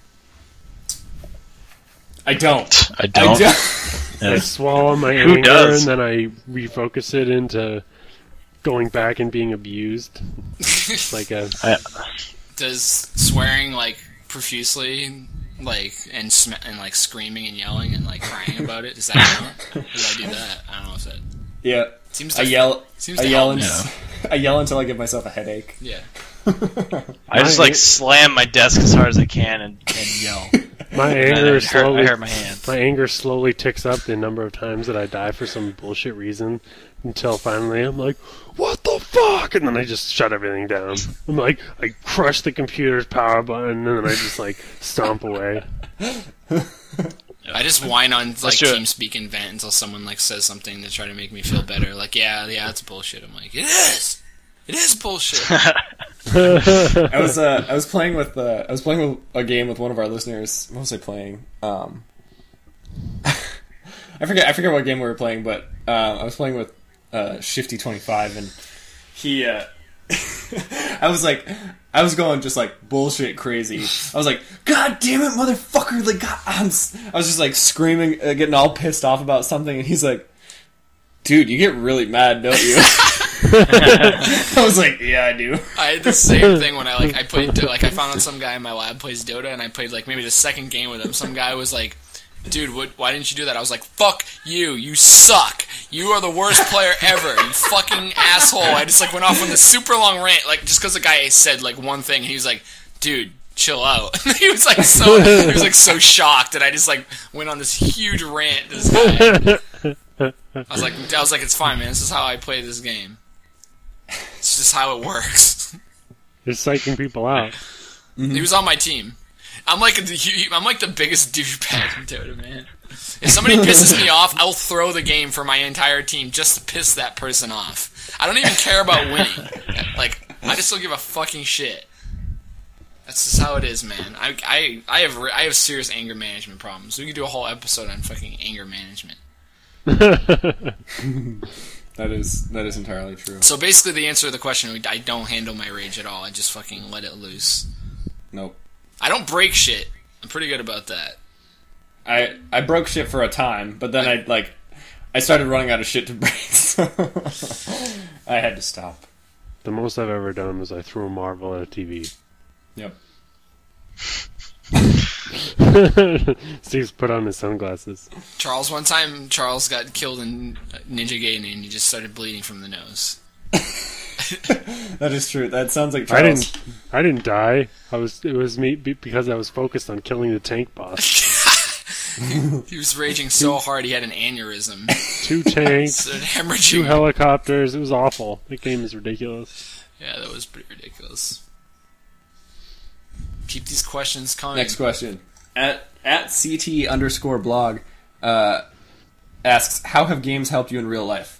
I don't. I swallow my anger and then I refocus it into going back and being abused. Like Does swearing like profusely, like and like screaming and yelling and like crying about it? Does that count? Does I do that? I don't know if that. Yeah. I yell until I give myself a headache. Yeah. I just like slam my desk as hard as I can and yell. My anger I hurt my hands. My anger slowly ticks up the number of times that I die for some bullshit reason until finally I'm like, what the fuck? And then I just shut everything down. I'm like, I crush the computer's power button and then I just like stomp away. I just whine on like TeamSpeak and vent until someone like says something to try to make me feel better. Like, yeah, it's bullshit. I'm like, it is bullshit. I was playing with a game with one of our listeners. What was I playing? I forget what game we were playing, but I was playing with Shifty25, and he I was going just like bullshit crazy. I was like, God damn it, motherfucker! Like, God, I was just like screaming, getting all pissed off about something, and he's like, dude, you get really mad, don't you? I was like, yeah, I do. I had the same thing when I played, like, I found out some guy in my lab plays Dota, and I played, like, maybe the second game with him. Some guy was like, dude, why didn't you do that? I was like, fuck you suck. You are the worst player ever, you fucking asshole. I just, like, went off on this super long rant, like, just because the guy said, like, one thing, and he was like, dude, chill out. he was so shocked, and I just, like, went on this huge rant to this guy. I was like, it's fine, man, this is how I play this game. It's just how it works. You're psyching people out. He was on my team. I'm like the biggest douchebag in Dota, man. If somebody pisses me off, I'll throw the game for my entire team just to piss that person off. I don't even care about winning. Like, I just don't give a fucking shit. That's just how it is, man. I have serious anger management problems. We could do a whole episode on fucking anger management. That is entirely true. So basically, the answer to the question: I don't handle my rage at all. I just fucking let it loose. Nope. I don't break shit. I'm pretty good about that. I broke shit for a time, but then I started running out of shit to break, so I had to stop. The most I've ever done was I threw a marble at a TV. Yep. Steve's put on his sunglasses. One time Charles got killed in Ninja Gaiden and he just started bleeding from the nose. That is true. That sounds like Charles. I didn't die. It was me because I was focused on killing the tank boss. He was raging so hard he had an aneurysm. 2 tanks, hemorrhaging. 2 helicopters. It was awful. That game is ridiculous. Yeah, that was pretty ridiculous. Keep these questions coming. Next question. At CT_blog asks, how have games helped you in real life?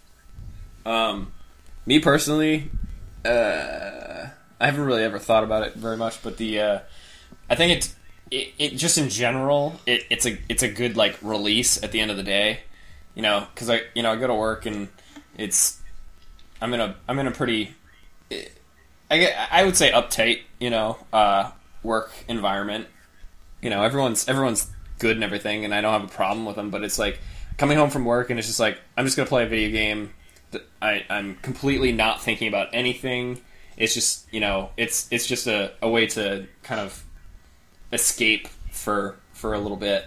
Me personally, I haven't really ever thought about it very much, but I think it just in general, it's a good like release at the end of the day, because I go to work and I'm in a pretty, I would say uptight, work environment. Everyone's good and everything, and I don't have a problem with them. But it's like coming home from work, and it's just like I'm just gonna play a video game. I'm completely not thinking about anything. It's just it's just a way to kind of escape for a little bit.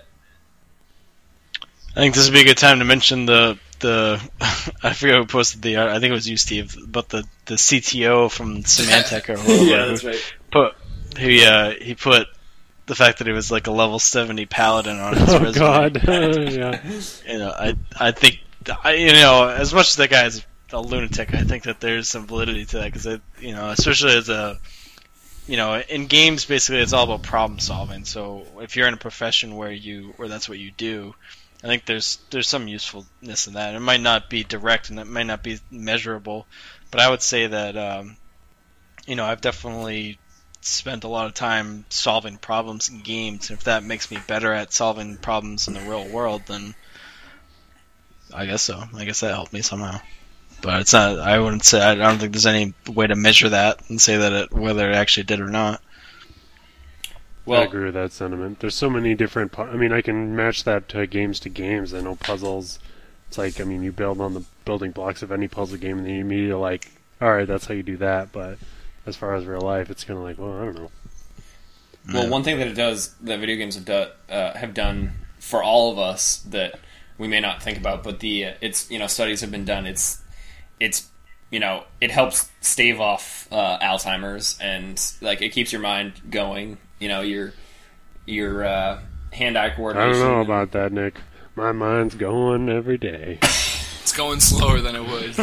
I think this would be a good time to mention the I forget who posted the I think it was you, Steve, but the CTO from Symantec or whoever. Yeah, that's right. he put the fact that he was like a level 70 paladin on his resume. God, yeah. You know, I think, you know, as much as that guy is a lunatic, I think that there's some validity to that because, you know, especially as a, you know, in games, basically, it's all about problem solving. So if you're in a profession where that's what you do, I think there's some usefulness in that. It might not be direct and it might not be measurable, but I would say that, you know, I've definitely spent a lot of time solving problems in games. If that makes me better at solving problems in the real world, then I guess so. I guess that helped me somehow. But it's not. I wouldn't say. I don't think there's any way to measure that and say that whether it actually did or not. Well, I agree with that sentiment. There's so many different. I mean, I can match that to games. I know puzzles. It's like, I mean, you build on the building blocks of any puzzle game, and then you immediately like, all right, that's how you do that. But as far as real life, it's kind of like, well, I don't know. Well, one thing that that video games have done for all of us that we may not think about, but it's, you know, studies have been done. It's you know, it helps stave off Alzheimer's, and like it keeps your mind going. You know, your hand-eye coordination. I don't know about that, Nick. My mind's going every day. It's going slower than it would.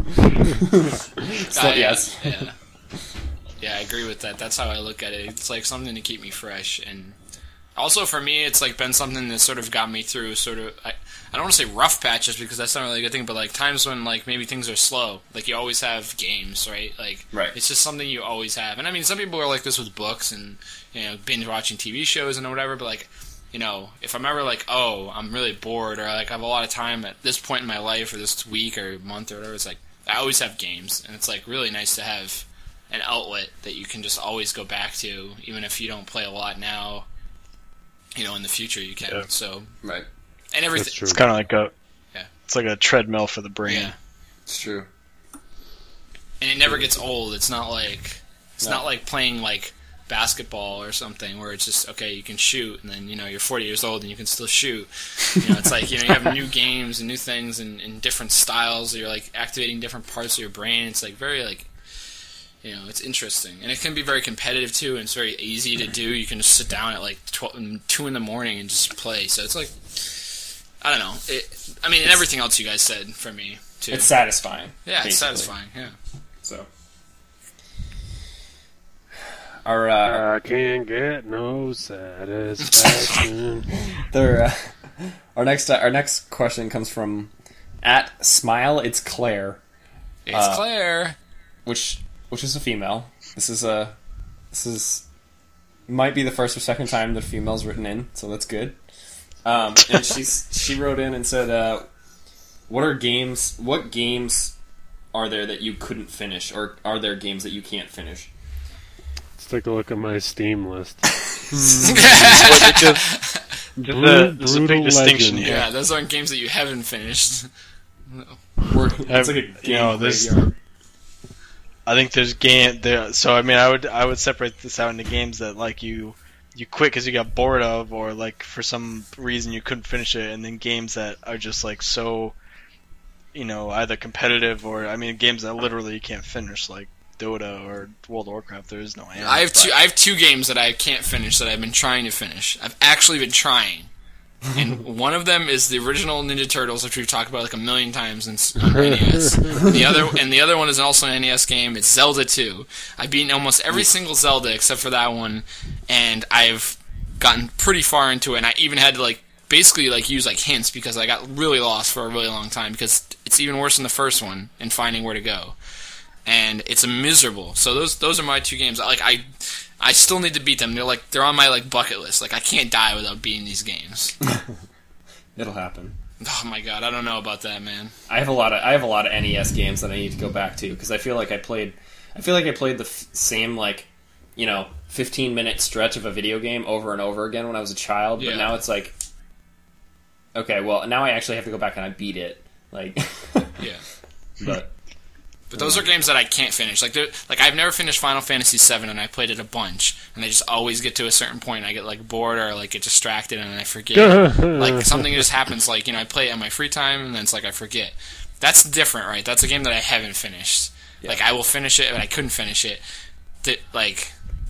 Yes. Yeah. Yeah, I agree with that. That's how I look at it. It's like something to keep me fresh, and also for me, it's like been something that sort of got me through sort of. I don't want to say rough patches because that's not really a good thing, but like times when like maybe things are slow. Like you always have games, right? Like It's just something you always have. And I mean, some people are like this with books and, you know, binge watching TV shows and whatever. But like, you know, if I'm ever like, oh, I'm really bored or like I have a lot of time at this point in my life or this week or month or whatever, it's like I always have games, and it's like really nice to have an outlet that you can just always go back to, even if you don't play a lot now. You know, in the future you can. Yeah. So right. And everything. It's kind of like it's like a treadmill for the brain. Yeah, it's true. And it never gets old. It's not like not like playing like basketball or something where it's just okay, you can shoot, and then, you know, you're 40 years old and you can still shoot. You know, it's like, you know, you have new games and new things and different styles. You're like activating different parts of your brain. It's like very like, you know, it's interesting, and it can be very competitive too. And it's very easy to do. You can just sit down at like 2 in the morning and just play. So it's like, I don't know. I mean, and everything else you guys said for me too. It's satisfying. Yeah, basically. It's satisfying. Yeah. So, I can't get no satisfaction. Our next question comes from @Smile. It's Claire. It's Claire. Which is a female. This is might be the first or second time that a female's written in, so that's good. And she wrote in and said, what games are there that you couldn't finish, or are there games that you can't finish? Let's take a look at my Steam list. There's a big distinction here. Yeah, those aren't games that you haven't finished. It's like a game graveyard. I think there's game there. So I mean, I would separate this out into games that like you quit because you got bored of, or like for some reason you couldn't finish it, and then games that are just like so, you know, either competitive or, I mean, games that literally you can't finish, like Dota or World of Warcraft. There is no end. I have two games that I can't finish that I've been trying to finish. I've actually been trying. And one of them is the original Ninja Turtles, which we've talked about like a million times on NES. The other one is also an NES game. It's Zelda 2. I've beaten almost every single Zelda except for that one, and I've gotten pretty far into it. And I even had to like basically like use like hints because I got really lost for a really long time because it's even worse than the first one in finding where to go. And it's miserable. So those are my two games. Like I still need to beat them. They're on my like bucket list. Like I can't die without beating these games. It'll happen. Oh my god, I don't know about that, man. I have a lot of NES games that I need to go back to because I feel like I played the same like, you know, 15-minute stretch of a video game over and over again when I was a child. But now it's like, okay, well now I actually have to go back and I beat it. Like, yeah, but those are games that I can't finish. Like I've never finished Final Fantasy VII, and I played it a bunch, and I just always get to a certain point, and I get like bored or like get distracted, and I forget. Like something just happens. Like, you know, I play it in my free time, and then it's like I forget. That's different, right? That's a game that I haven't finished. Yeah. Like I will finish it, but I couldn't finish it.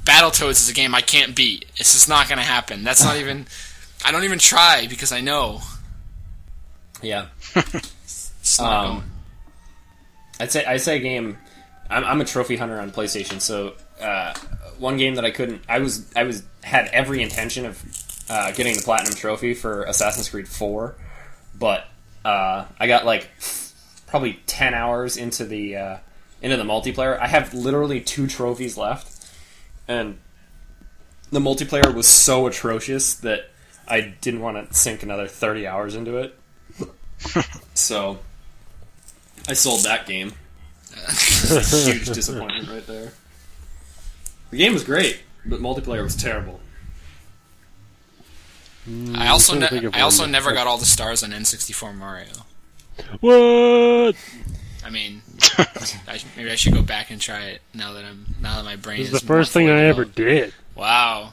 Battletoads is a game I can't beat. It's just not going to happen. That's not even... I don't even try because I know. Yeah. It's not going. I'd say a game. I'm a trophy hunter on PlayStation, so one game that I couldn't. I had every intention of getting the platinum trophy for Assassin's Creed 4, but I got like probably 10 hours into the multiplayer. I have literally 2 trophies left, and the multiplayer was so atrocious that I didn't want to sink another 30 hours into it. So I sold that game. Huge disappointment right there. The game was great, but multiplayer was terrible. I also never got all the stars on N64 Mario. What? I mean, maybe I should go back and try it now that my brain This is is the first thing I ever did. Wow.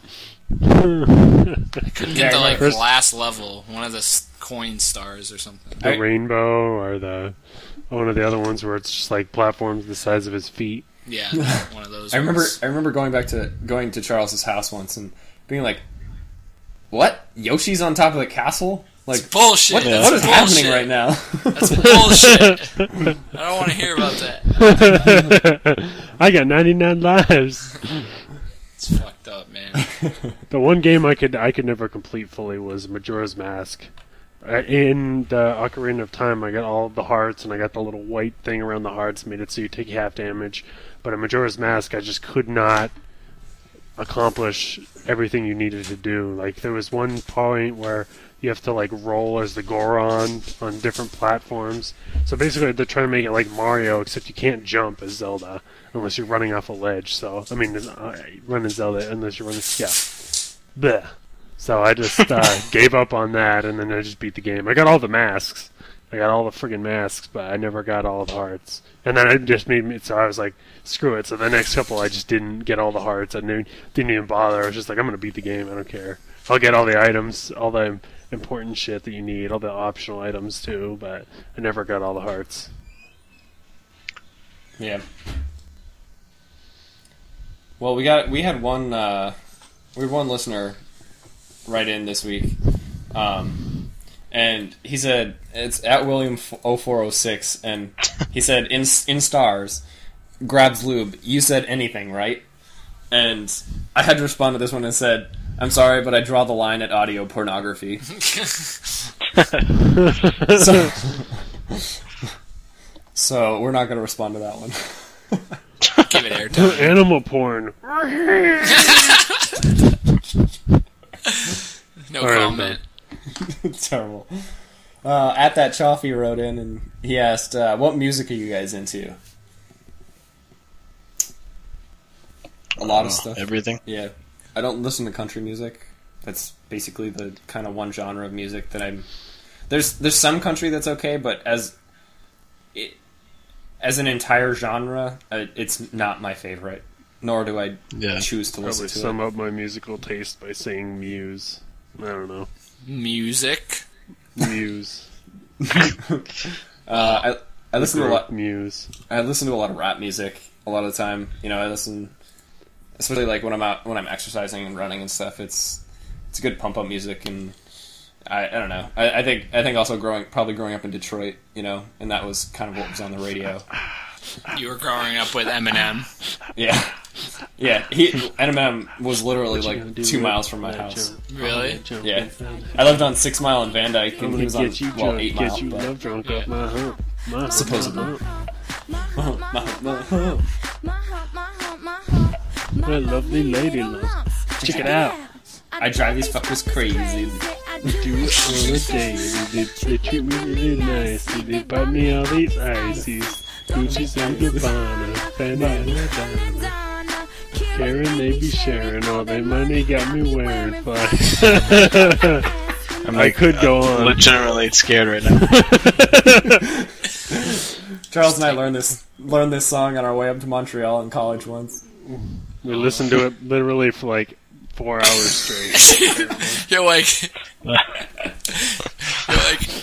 I couldn't get Yeah, the last level, one of the coin stars or something. The rainbow, or one of the other ones where it's just like platforms the size of his feet. Yeah, one of those. I ones. remember going to Charles's house once and being like, "What? Yoshi's on top of the castle? Like It's bullshit. What That's is bullshit. happening right now?" That's bullshit. I don't want to hear about that. I got 99 lives. It's fucked up, man. The one game I could never complete fully was Majora's Mask. In the Ocarina of Time, I got all of the hearts, and I got the little white thing around the hearts, made it so you take half damage. But in Majora's Mask, I just could not accomplish everything you needed to do. Like, there was one point where you have to, like, roll as the Goron on different platforms. So basically, they're trying to make it like Mario, except you can't jump as Zelda unless you're running off a ledge. So, I mean, run as Zelda unless you're running... Yeah. Bleh. So I just gave up on that, and then I just beat the game. I got all the masks. I got all the friggin' masks, but I never got all the hearts. And then it just made me... So I was like, screw it. So the next couple, I just didn't get all the hearts. I didn't even bother. I was just like, I'm going to beat the game. I don't care. I'll get all the items, all the important shit that you need, all the optional items too, but I never got all the hearts. Yeah. Well, we had one listener write in this week, and he said it's at William0406, and he said in stars, grabs lube. You said anything, right? And I had to respond to this one and said, I'm sorry, but I draw the line at audio pornography. So we're not going to respond to that one. Give it airtime. Animal porn. No comment. It's terrible. At that Chaffee wrote in and he asked, what music are you guys into? A lot of stuff. Everything. Yeah. I don't listen to country music. That's basically the kind of one genre of music that I'm... There's some country that's okay, but as an entire genre, it's not my favorite. Nor do I choose to listen Probably to sum it. up my musical taste by saying Muse. I don't know. Music. Muse. I listen to a lot. Muse. I listen to a lot of rap music a lot of the time. You know, I listen, especially like when I'm exercising and running and stuff. It's good pump up music, and I don't know. I think also probably growing up in Detroit, you know, and that was kind of what was on the radio. You were growing up with Eminem. Yeah. Yeah, Eminem was literally like 2 miles from my house. Really? Yeah. I lived on 6 Mile in Van Dyke, and he was on, get you 8 drunk, Mile. get you love drunk off my hump. My hump, Supposedly. my hump. My lovely lady loves. Check it out. I drive these fuckers crazy. Do it all the day. They treat me really nice. They buy me all these ices. Gucci's and Gabbana. Fendi and Madonna. Karen, they be sharing all their money. Got me wearing fun. I could go on. Legitimately scared right now. Charles and I learned this song on our way up to Montreal in college once. We listened to it literally for like 4 hours straight. You're like,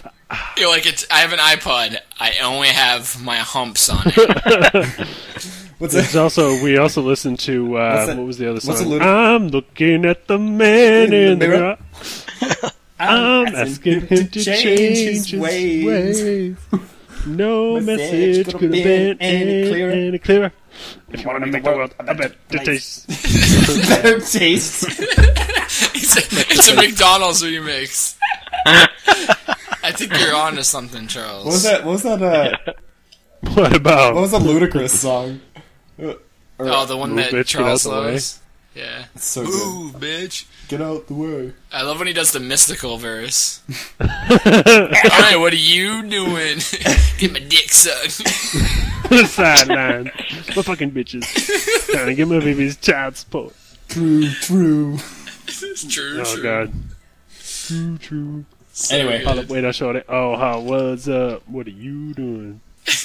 I have an iPod. I only have my humps on it. What's It's it? also we also listened to that? what was the other What's song? the I'm looking at the man in the mirror. I'm asking him to change his ways. No message could have been any clearer. If you want to make the world a better taste. Better taste. It's a McDonald's remix. I think you're on to something, Charles. What was that? What was that? What about? What was the Ludicrous song? Oh, the one Move, that bitch, get Charles out the way. loves? Yeah. It's so good. Move, bitch. Get out the way. I love when he does the mystical verse. Alright, what are you doing? Get my dick sucked. Sideline. My fucking bitches. Trying to get my baby's child support. True. It's true, Oh true. god. True. So Anyway, good. Hold up, wait, I showed it. Oh, how what's up? What are you doing?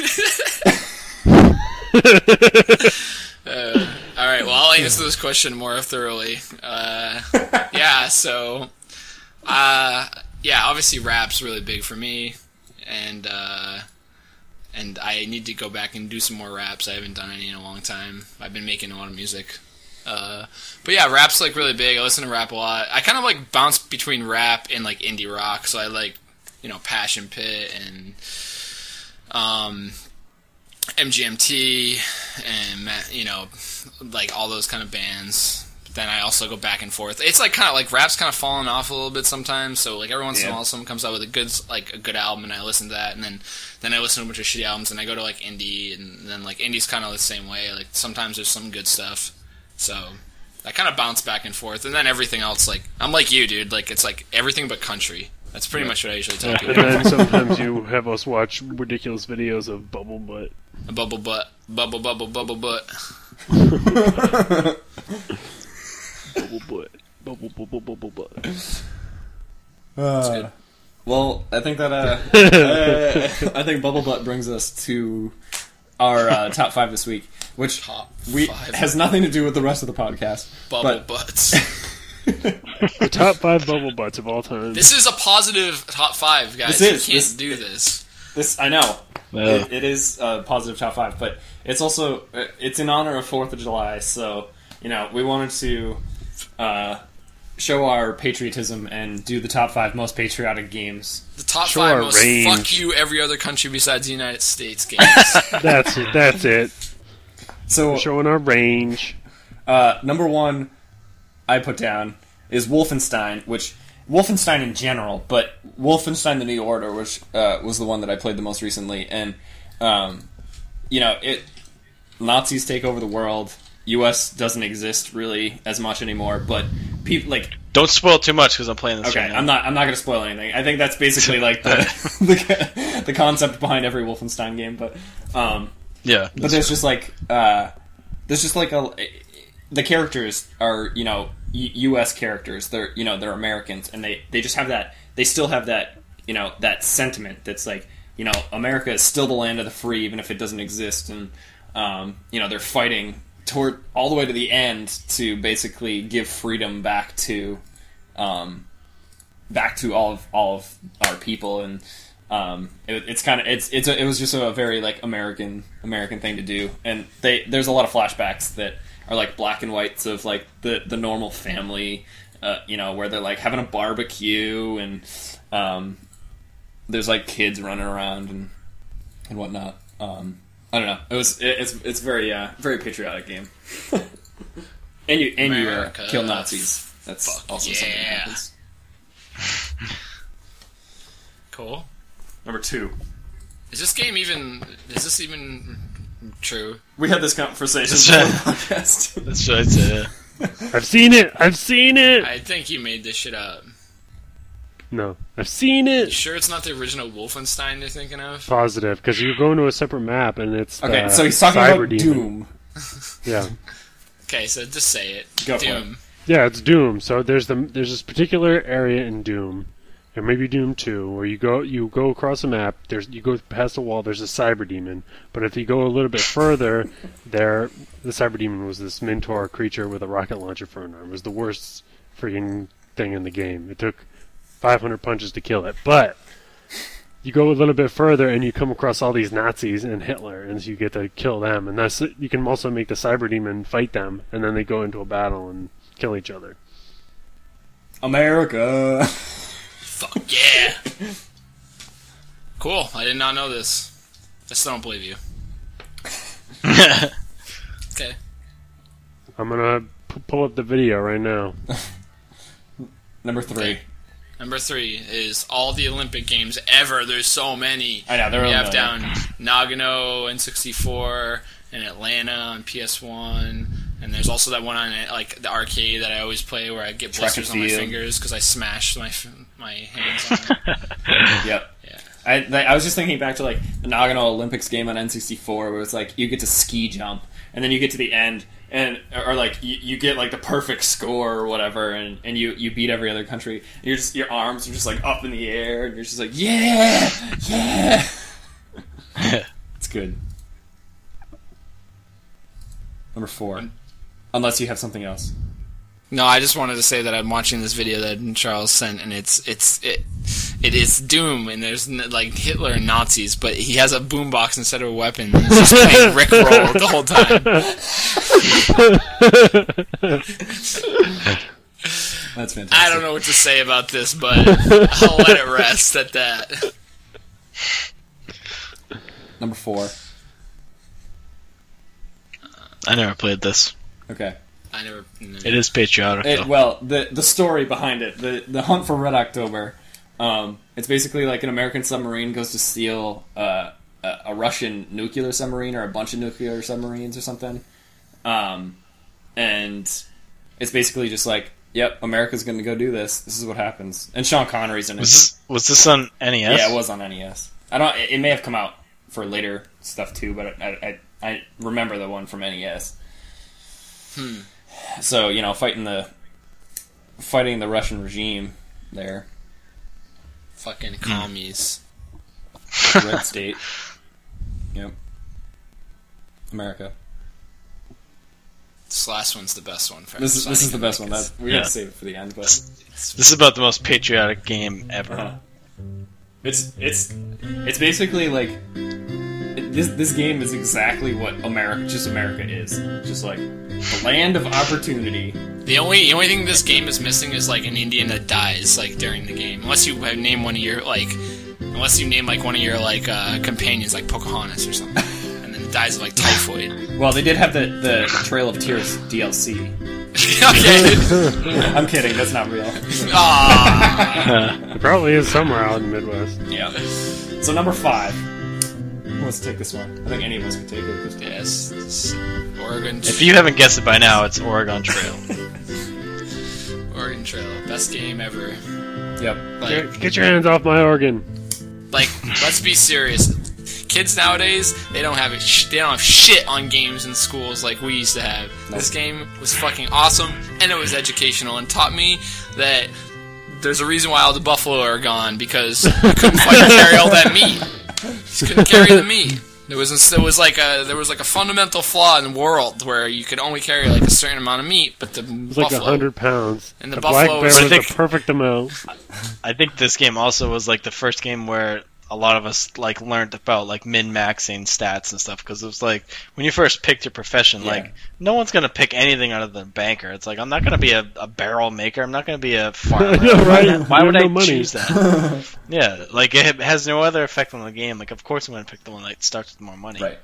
Alright, well, I'll answer this question more thoroughly. Yeah, so... yeah, obviously rap's really big for me, and I need to go back and do some more raps. I haven't done any in a long time. I've been making a lot of music. But yeah, rap's like really big. I listen to rap a lot. I kind of like bounce between rap and like indie rock, so I like, Passion Pit and MGMT and like all those kind of bands. Then I also go back and forth. It's like kind of like rap's kind of falling off a little bit sometimes. So like every once in a while, someone comes out with a good album, and I listen to that, and then I listen to a bunch of shitty albums, and I go to like indie, and then like indie's kind of the same way. Like sometimes there's some good stuff, so I kind of bounce back and forth, and then everything else, like I'm like you, dude. Like it's like everything but country. That's pretty much what I usually tell And people. then sometimes you have us watch ridiculous videos of bubble butt. Bubble butt. Bubble butt. Bubble butt. good. Well, I think that I think Bubble Butt brings us to our top 5 this week, which Top we 5. has nothing to do with the rest of the podcast. Bubble but butts. The top 5 bubble butts of all time. This is a positive top 5, guys. This is. You can't do this. this I know Yeah. it is a positive top 5, but it's also it's in honor of 4th of July, so we wanted to show our patriotism and do the top 5 most patriotic games. The top Show 5 our most range. fuck you every other country besides the United States games. That's it. So Showing our range. number 1 I put down is Wolfenstein, which Wolfenstein in general, but Wolfenstein: The New Order, which was the one that I played the most recently, and Nazis take over the world. U.S. doesn't exist really as much anymore, but people like. Don't spoil too much because I'm playing this Okay, right now. I'm not going to spoil anything. I think that's basically like the concept behind every Wolfenstein game, but Yeah. but there's just like the characters are U.S. characters. They're Americans, and they just have that. They still have that that sentiment that's like America is still the land of the free, even if it doesn't exist, and they're fighting toward all the way to the end to basically give freedom back to all of our people, and it was just a very like American thing to do, and there's a lot of flashbacks that are like black and whites of like the normal family, where they're like having a barbecue, and there's like kids running around and whatnot. I don't know. It's very very patriotic game, and you America. kill Nazis. That's also something that yeah. happens. Cool. Number 2. Is this even true? We had this conversation That's before right. the podcast. That's right. I've seen it. I think you made this shit up. No, I've seen You it. sure it's not the original Wolfenstein you're thinking of? Positive, because you go into a separate map and it's Okay, the so he's talking Cyber about Demon. Doom. Yeah, Okay, so just say it. Go for Doom. yeah, it's Doom. So there's this particular area in Doom, or maybe Doom 2, where you go across a map. You go past a wall. There's a cyber demon, but if you go a little bit further, the cyber demon was this Minotaur creature with a rocket launcher for an arm. It was the worst freaking thing in the game. It took 500 punches to kill it, but you go a little bit further and you come across all these Nazis and Hitler, and so you get to kill them. And that's you can also make the Cyber Demon fight them, and then they go into a battle and kill each other. America. Fuck yeah. Cool. I did not know this. I still don't believe you. Okay. I'm gonna pull up the video right now. Number 3. Okay. Number 3 is all the Olympic Games ever. There's so many. I know, there are We a have million. down Nagano N64 and Atlanta on PS1. And there's also that one on like the arcade that I always play where I get Track blisters and on my field. fingers because I smashed my hands on it. Yep. Yeah. I was just thinking back to like the Nagano Olympics game on N64 where it's like you get to ski jump and then you get to the end and or like you get like the perfect score or whatever and you beat every other country. And you're just your arms are just like up in the air and you're just like yeah. It's good. Number 4. Unless you have something else. No, I just wanted to say that I'm watching this video that Charles sent, and it is Doom, and there's like Hitler and Nazis, but he has a boombox instead of a weapon. He's just playing Rickroll the whole time. That's fantastic. I don't know what to say about this, but I'll let it rest at that. Number 4. I never played this. Okay. I never. It is patriotic, though. Well, the story behind it, the hunt for Red October, it's basically like an American submarine goes to steal a Russian nuclear submarine or a bunch of nuclear submarines or something, and it's basically just like, yep, America's going to go do this. This is what happens. And Sean Connery's in it. Was this on NES? Yeah, it was on NES. I don't. It may have come out for later stuff too, but I remember the one from NES. So, you know, fighting the Russian regime there. Fucking commies. Red state. Yep. America. This last one's the best one. This is the best one. We're Yeah. gonna save it for the end, but This is about the most patriotic game ever. it's basically like this game is exactly what America is. Just like the land of opportunity. The only thing this game is missing is like an Indian that dies like during the game, unless you name one of your companions like Pocahontas or something, and then it dies of like typhoid. Well, they did have the Trail of Tears DLC. Okay. I'm kidding. That's not real. Ah. It probably is somewhere out in the Midwest. Yeah. So number 5. Who wants to take this one? I think any of us could take it. Yes. It's Oregon. If you haven't guessed it by now, it's Oregon Trail. Oregon Trail, best game ever. Yep. Like, Get your hands off my organ. like, let's be serious. Kids nowadays, they don't have shit on games in schools like we used to have. Nope. This game was fucking awesome, and it was educational, and taught me that there's a reason why all the buffalo are gone, because you couldn't fucking carry all that meat. You just couldn't carry the meat. There was like a fundamental flaw in the world where you could only carry like a certain amount of meat, but the It's like buffalo 100 pounds. And the a buffalo black bear is- was I the think- perfect amount. I think this game also was like the first game where a lot of us like learned about like min-maxing stats and stuff, because it was like when you first picked your profession, like no one's gonna pick anything other than banker. It's like I'm not gonna be a barrel maker. I'm not gonna be a farmer. I know, right? Why You would have I no money. choose that? Yeah, like it has no other effect on the game. Like of course I'm gonna pick the one that starts with more money. Right.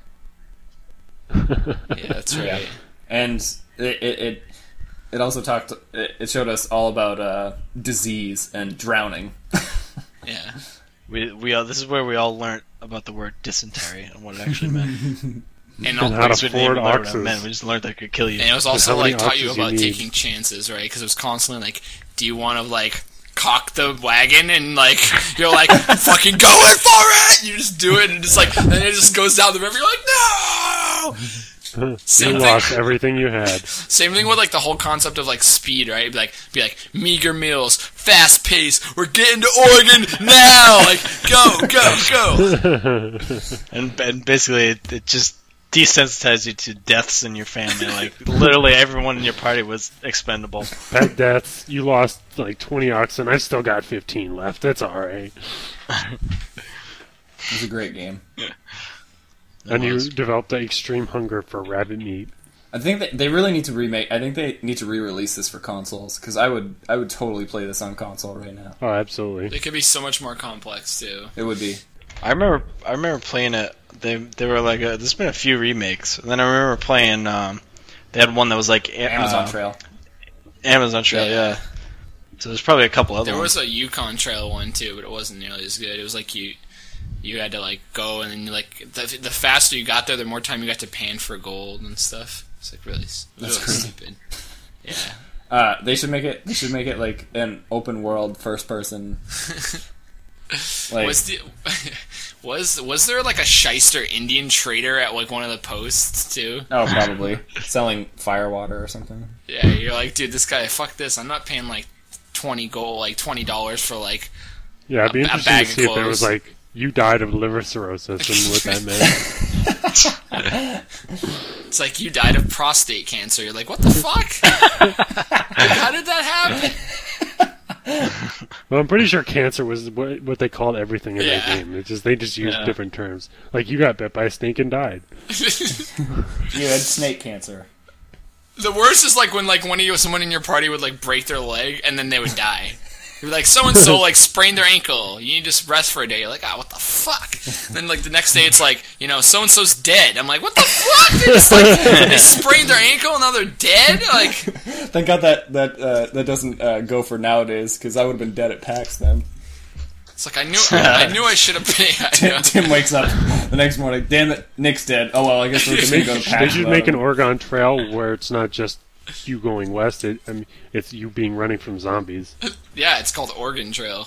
Yeah, that's right. Yeah. And it also it showed us all about disease and drowning. Yeah. We all, this is where we all learned about the word dysentery and what it actually meant. And how to Because we didn't even afford learn what it oxes. meant. We just learned that it could kill you. And it was also how many like taught you oxes you about need. taking chances, right? Because it was constantly like, do you want to like cock the wagon and like you're like fucking going for it? You just do it and just like then it just goes down the river. You're like, no. You Same thing. lost everything you had. Same thing with like the whole concept of like speed, right? Be like meager meals, fast pace. We're getting to Oregon now. Like go. And basically, it just desensitized you to deaths in your family. Like literally, everyone in your party was expendable. Pet deaths. You lost like 20 oxen. I still got 15 left. That's alright. It was a great game. And you developed the extreme hunger for rabbit meat. I think that they really need to remake. I think they need to re-release this for consoles because I would totally play this on console right now. Oh, absolutely. It could be so much more complex too. It would be. I remember playing it. They were like, there's been a few remakes, and then I remember playing. They had one that was like Amazon Trail. Amazon Trail, yeah. So there's probably a couple other There ones. was a Yukon Trail one too, but it wasn't nearly as good. It was like you had to like go, and then you, like the faster you got there, the more time you got to pan for gold and stuff. It's like really stupid. Yeah. They should make it. They should make it like an open world first person. Like, was there like a shyster Indian trader at like one of the posts too? oh, probably selling firewater or something. Yeah, you're like, dude, this guy, fuck this. I'm not paying like $20 for like. Yeah, I'd be a interested bag to of see if it clothes. was like, you died of liver cirrhosis and what that meant. It's like you died of prostate cancer. You're like, what the fuck? How did that happen? Well, I'm pretty sure cancer was what they called everything in that Yeah. game. They just used different terms. Like, you got bit by a snake and died. You had snake cancer. The worst is like when like someone in your party would like break their leg and then they would die. You're like, so and so like sprained their ankle. You need to rest for a day. You're like, what the fuck? And then like the next day, it's like, so and so's dead. I'm like, what the fuck? Dude? It's like they sprained their ankle and now they're dead. Like, Thank God that doesn't go for nowadays because I would have been dead at PAX then. it's like I knew I should have been. Tim wakes up the next morning. Damn it, Nick's dead. Oh well, I guess we're just gonna go to PAX. They should without make an him. Oregon Trail where it's not just you going west. It's you being running from zombies. Yeah, it's called Oregon Trail.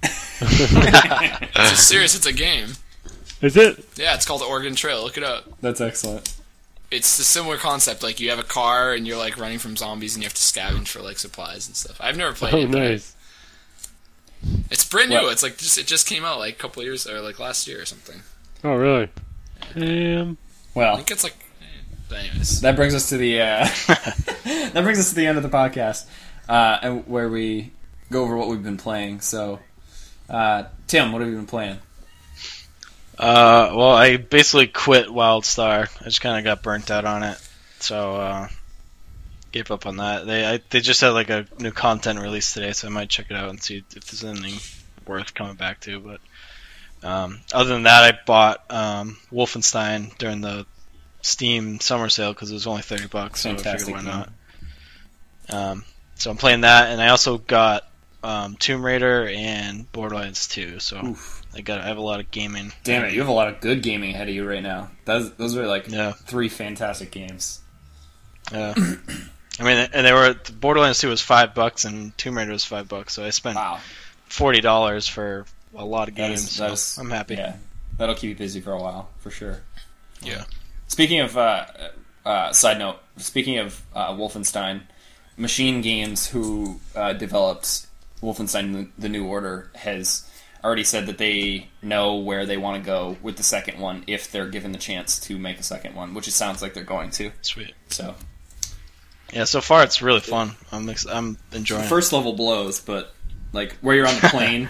It's serious. It's a game. Is it? Yeah, it's called Oregon Trail. Look it up. That's excellent. It's a similar concept. Like you have a car and you're like running from zombies and you have to scavenge for like supplies and stuff. I've never played Oh, it. But nice. it's brand new. Well- It's like it just came out like a couple years or like last year or something. Oh, really? Damn. I Well, think it's like. But anyways, that brings us to the end of the podcast, and where we go over what we've been playing. So, Tim, what have you been playing? Well, I basically quit WildStar. I just kind of got burnt out on it, so gave up on that. They just had like a new content release today, so I might check it out and see if there's anything worth coming back to. But other than that, I bought Wolfenstein during the Steam summer sale because it was only $30, so Fantastic I figured why game. not. So I'm playing that, and I also got Tomb Raider and Borderlands 2. So Oof. I have a lot of gaming. Damn it, you have a lot of good gaming ahead of you right now. Those are like Yeah. 3 fantastic games. Yeah. I mean, and Borderlands 2 was $5 and Tomb Raider was $5, so I spent Wow, $40 for a lot of that games. is so I'm happy. Yeah, that'll keep you busy for a while for sure. yeah. Speaking of side note, speaking of Wolfenstein, Machine Games, who developed Wolfenstein: The New Order, has already said that they know where they want to go with the second one if they're given the chance to make a second one, which it sounds like they're going to. Sweet. So, Yeah, so far it's really fun. I'm enjoying it. first level blows, but like where you're on the plane,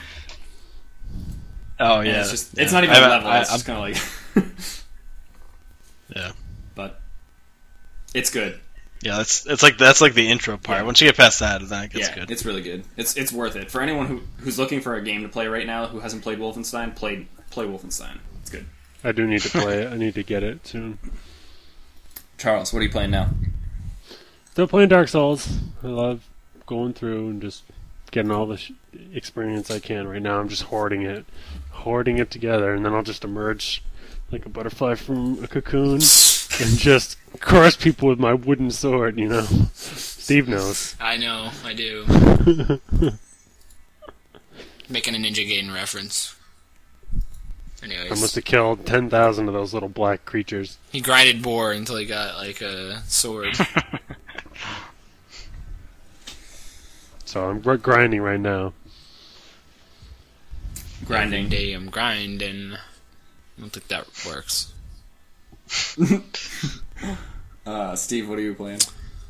Oh and yeah, it's not even a level. It's I'm just kind of like, yeah. but it's good. Yeah, that's like the intro part. Yeah. Once you get past that, then it gets Yeah, good. it's really good. It's worth it for anyone who's looking for a game to play right now who hasn't played Wolfenstein. Play Wolfenstein. It's good. I do need to play it. I need to get it soon. Charles, what are you playing now? Still playing Dark Souls. I love going through and just getting all the experience I can. Right now I'm just hoarding it together, and then I'll just emerge like a butterfly from a cocoon and just crush people with my wooden sword, Steve knows. I know. I do. Making a Ninja Gaiden reference. I Anyways, must have killed 10,000 of those little black creatures. he grinded boar until he got like a sword. So I'm grinding right now. Grinding. Every day I'm grinding. I don't think that works. Steve, what are you playing?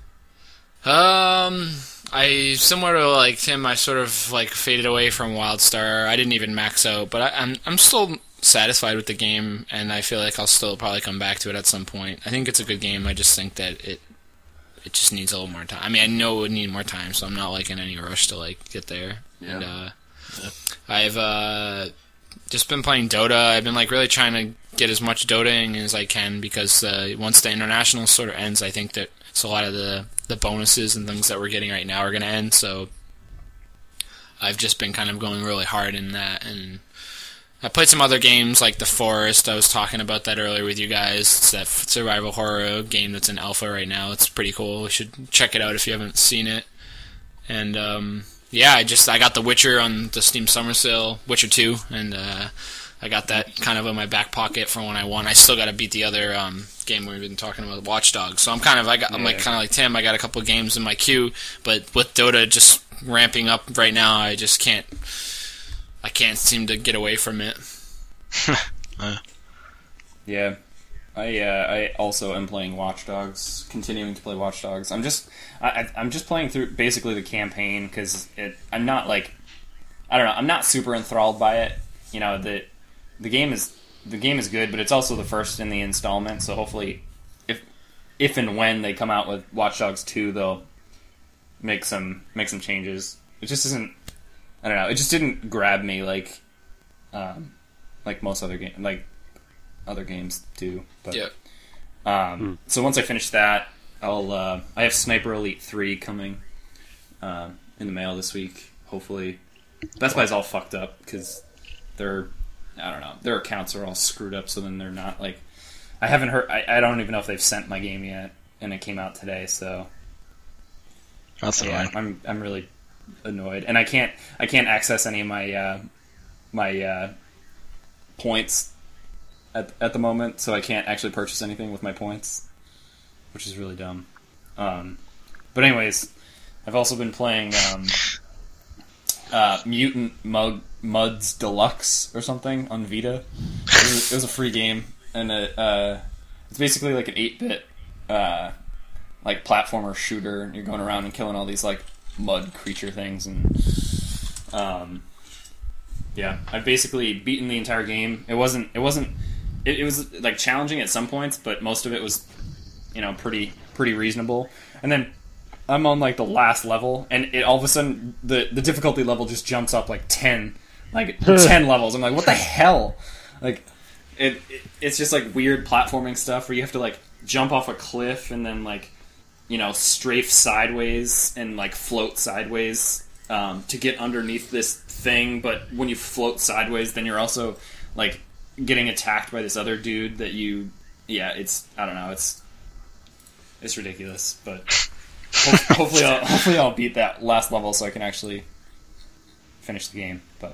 I similar to like Tim, I sort of like faded away from WildStar. I didn't even max out, but I'm still satisfied with the game, and I feel like I'll still probably come back to it at some point. I think it's a good game. I just think that it just needs a little more time. I mean, I know it would need more time, so I'm not like in any rush to like get there. Yeah. And I've just been playing Dota. I've been like really trying to get as much Dotaing as I can, because once the international sort of ends, I think that a lot of the bonuses and things that we're getting right now are going to end. So I've just been kind of going really hard in that, and I played some other games like The Forest. I was talking about that earlier with you guys. It's that survival horror game that's in alpha right now. It's pretty cool. You should check it out if you haven't seen it. And yeah, I got The Witcher on the Steam Summer Sale, Witcher 2, and I got that kind of in my back pocket from when I won. I still got to beat the other game we've been talking about, Watch Dogs. So I'm kind of like Tim. I got a couple of games in my queue, but with Dota just ramping up right now, I just can't seem to get away from it. Yeah, I also am playing Watch Dogs, continuing to play Watch Dogs. I'm just playing through basically the campaign because I'm not like, I don't know, I'm not super enthralled by it. You know, the game is good, but it's also the first in the installment. So hopefully, if and when they come out with Watch Dogs 2, they'll make some changes. It just isn't. I don't know. It just didn't grab me like most other games do. But, yeah. So once I finish that, I have Sniper Elite 3 coming in the mail this week. Hopefully, Best Buy's all fucked up because their accounts are all screwed up. So then they're not like. I haven't heard. I don't even know if they've sent my game yet, and it came out today. So that's annoying. I'm really annoyed, and I can't access any of my points at the moment, so I can't actually purchase anything with my points, which is really dumb. But anyways, I've also been playing Mutant Muds Deluxe or something on Vita. It was a free game, and it's basically like an 8-bit like platformer shooter, and you're going around and killing all these like mud creature things, and yeah, I've basically beaten the entire game. It was like challenging at some points, but most of it was, you know, pretty reasonable. And then I'm on like the last level, and it all of a sudden the difficulty level just jumps up like 10 levels. I'm like, what the hell? Like it's just like weird platforming stuff where you have to like jump off a cliff and then like, you know, strafe sideways and like float sideways to get underneath this thing. But when you float sideways, then you're also like getting attacked by this other dude that I don't know, it's ridiculous. But hopefully I'll beat that last level so I can actually finish the game. But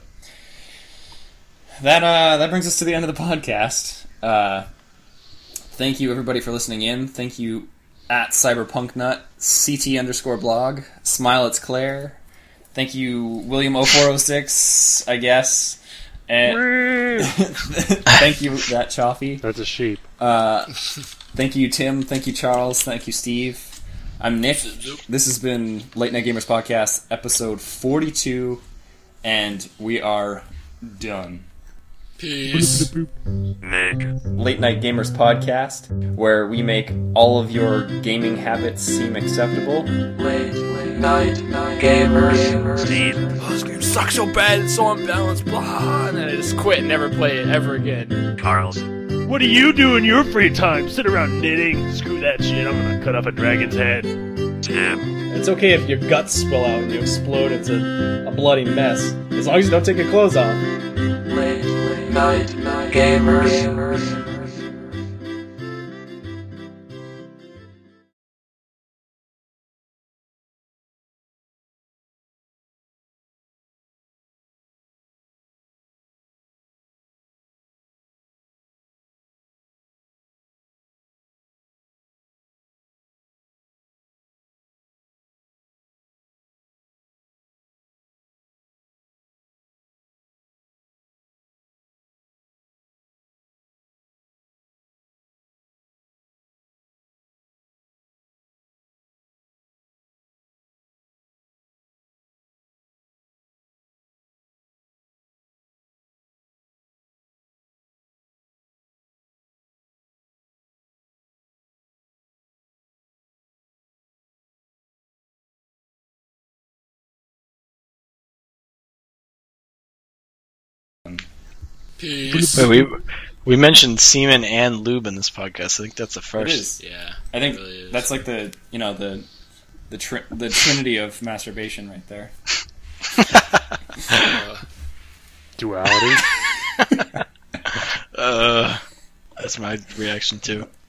that brings us to the end of the podcast. Thank you everybody for listening in. Thank you at CyberpunkNut, CT_blog, Smile It's Claire. Thank you, William 0406, I guess. And thank you, that Chaffee. That's a sheep. Thank you, Tim. Thank you, Charles. Thank you, Steve. I'm Nick. This has been Late Night Gamers Podcast, episode 42, and we are done. Peace. Late Night Gamers Podcast, where we make all of your gaming habits seem acceptable. Late Night Gamers. Oh, this game sucks so bad, it's so unbalanced, blah, and then I just quit and never play it ever again. Carlos. What do you do in your free time? Sit around knitting? Screw that shit, I'm gonna cut off a dragon's head. Tim. It's okay if your guts spill out and you explode into a bloody mess, as long as you don't take your clothes off. Late Night Gamers. Peace. Wait, we mentioned semen and lube in this podcast. I think that's the first. It is. Yeah, I think it really is. that's like the the trinity of masturbation right there. Duality. That's my reaction too.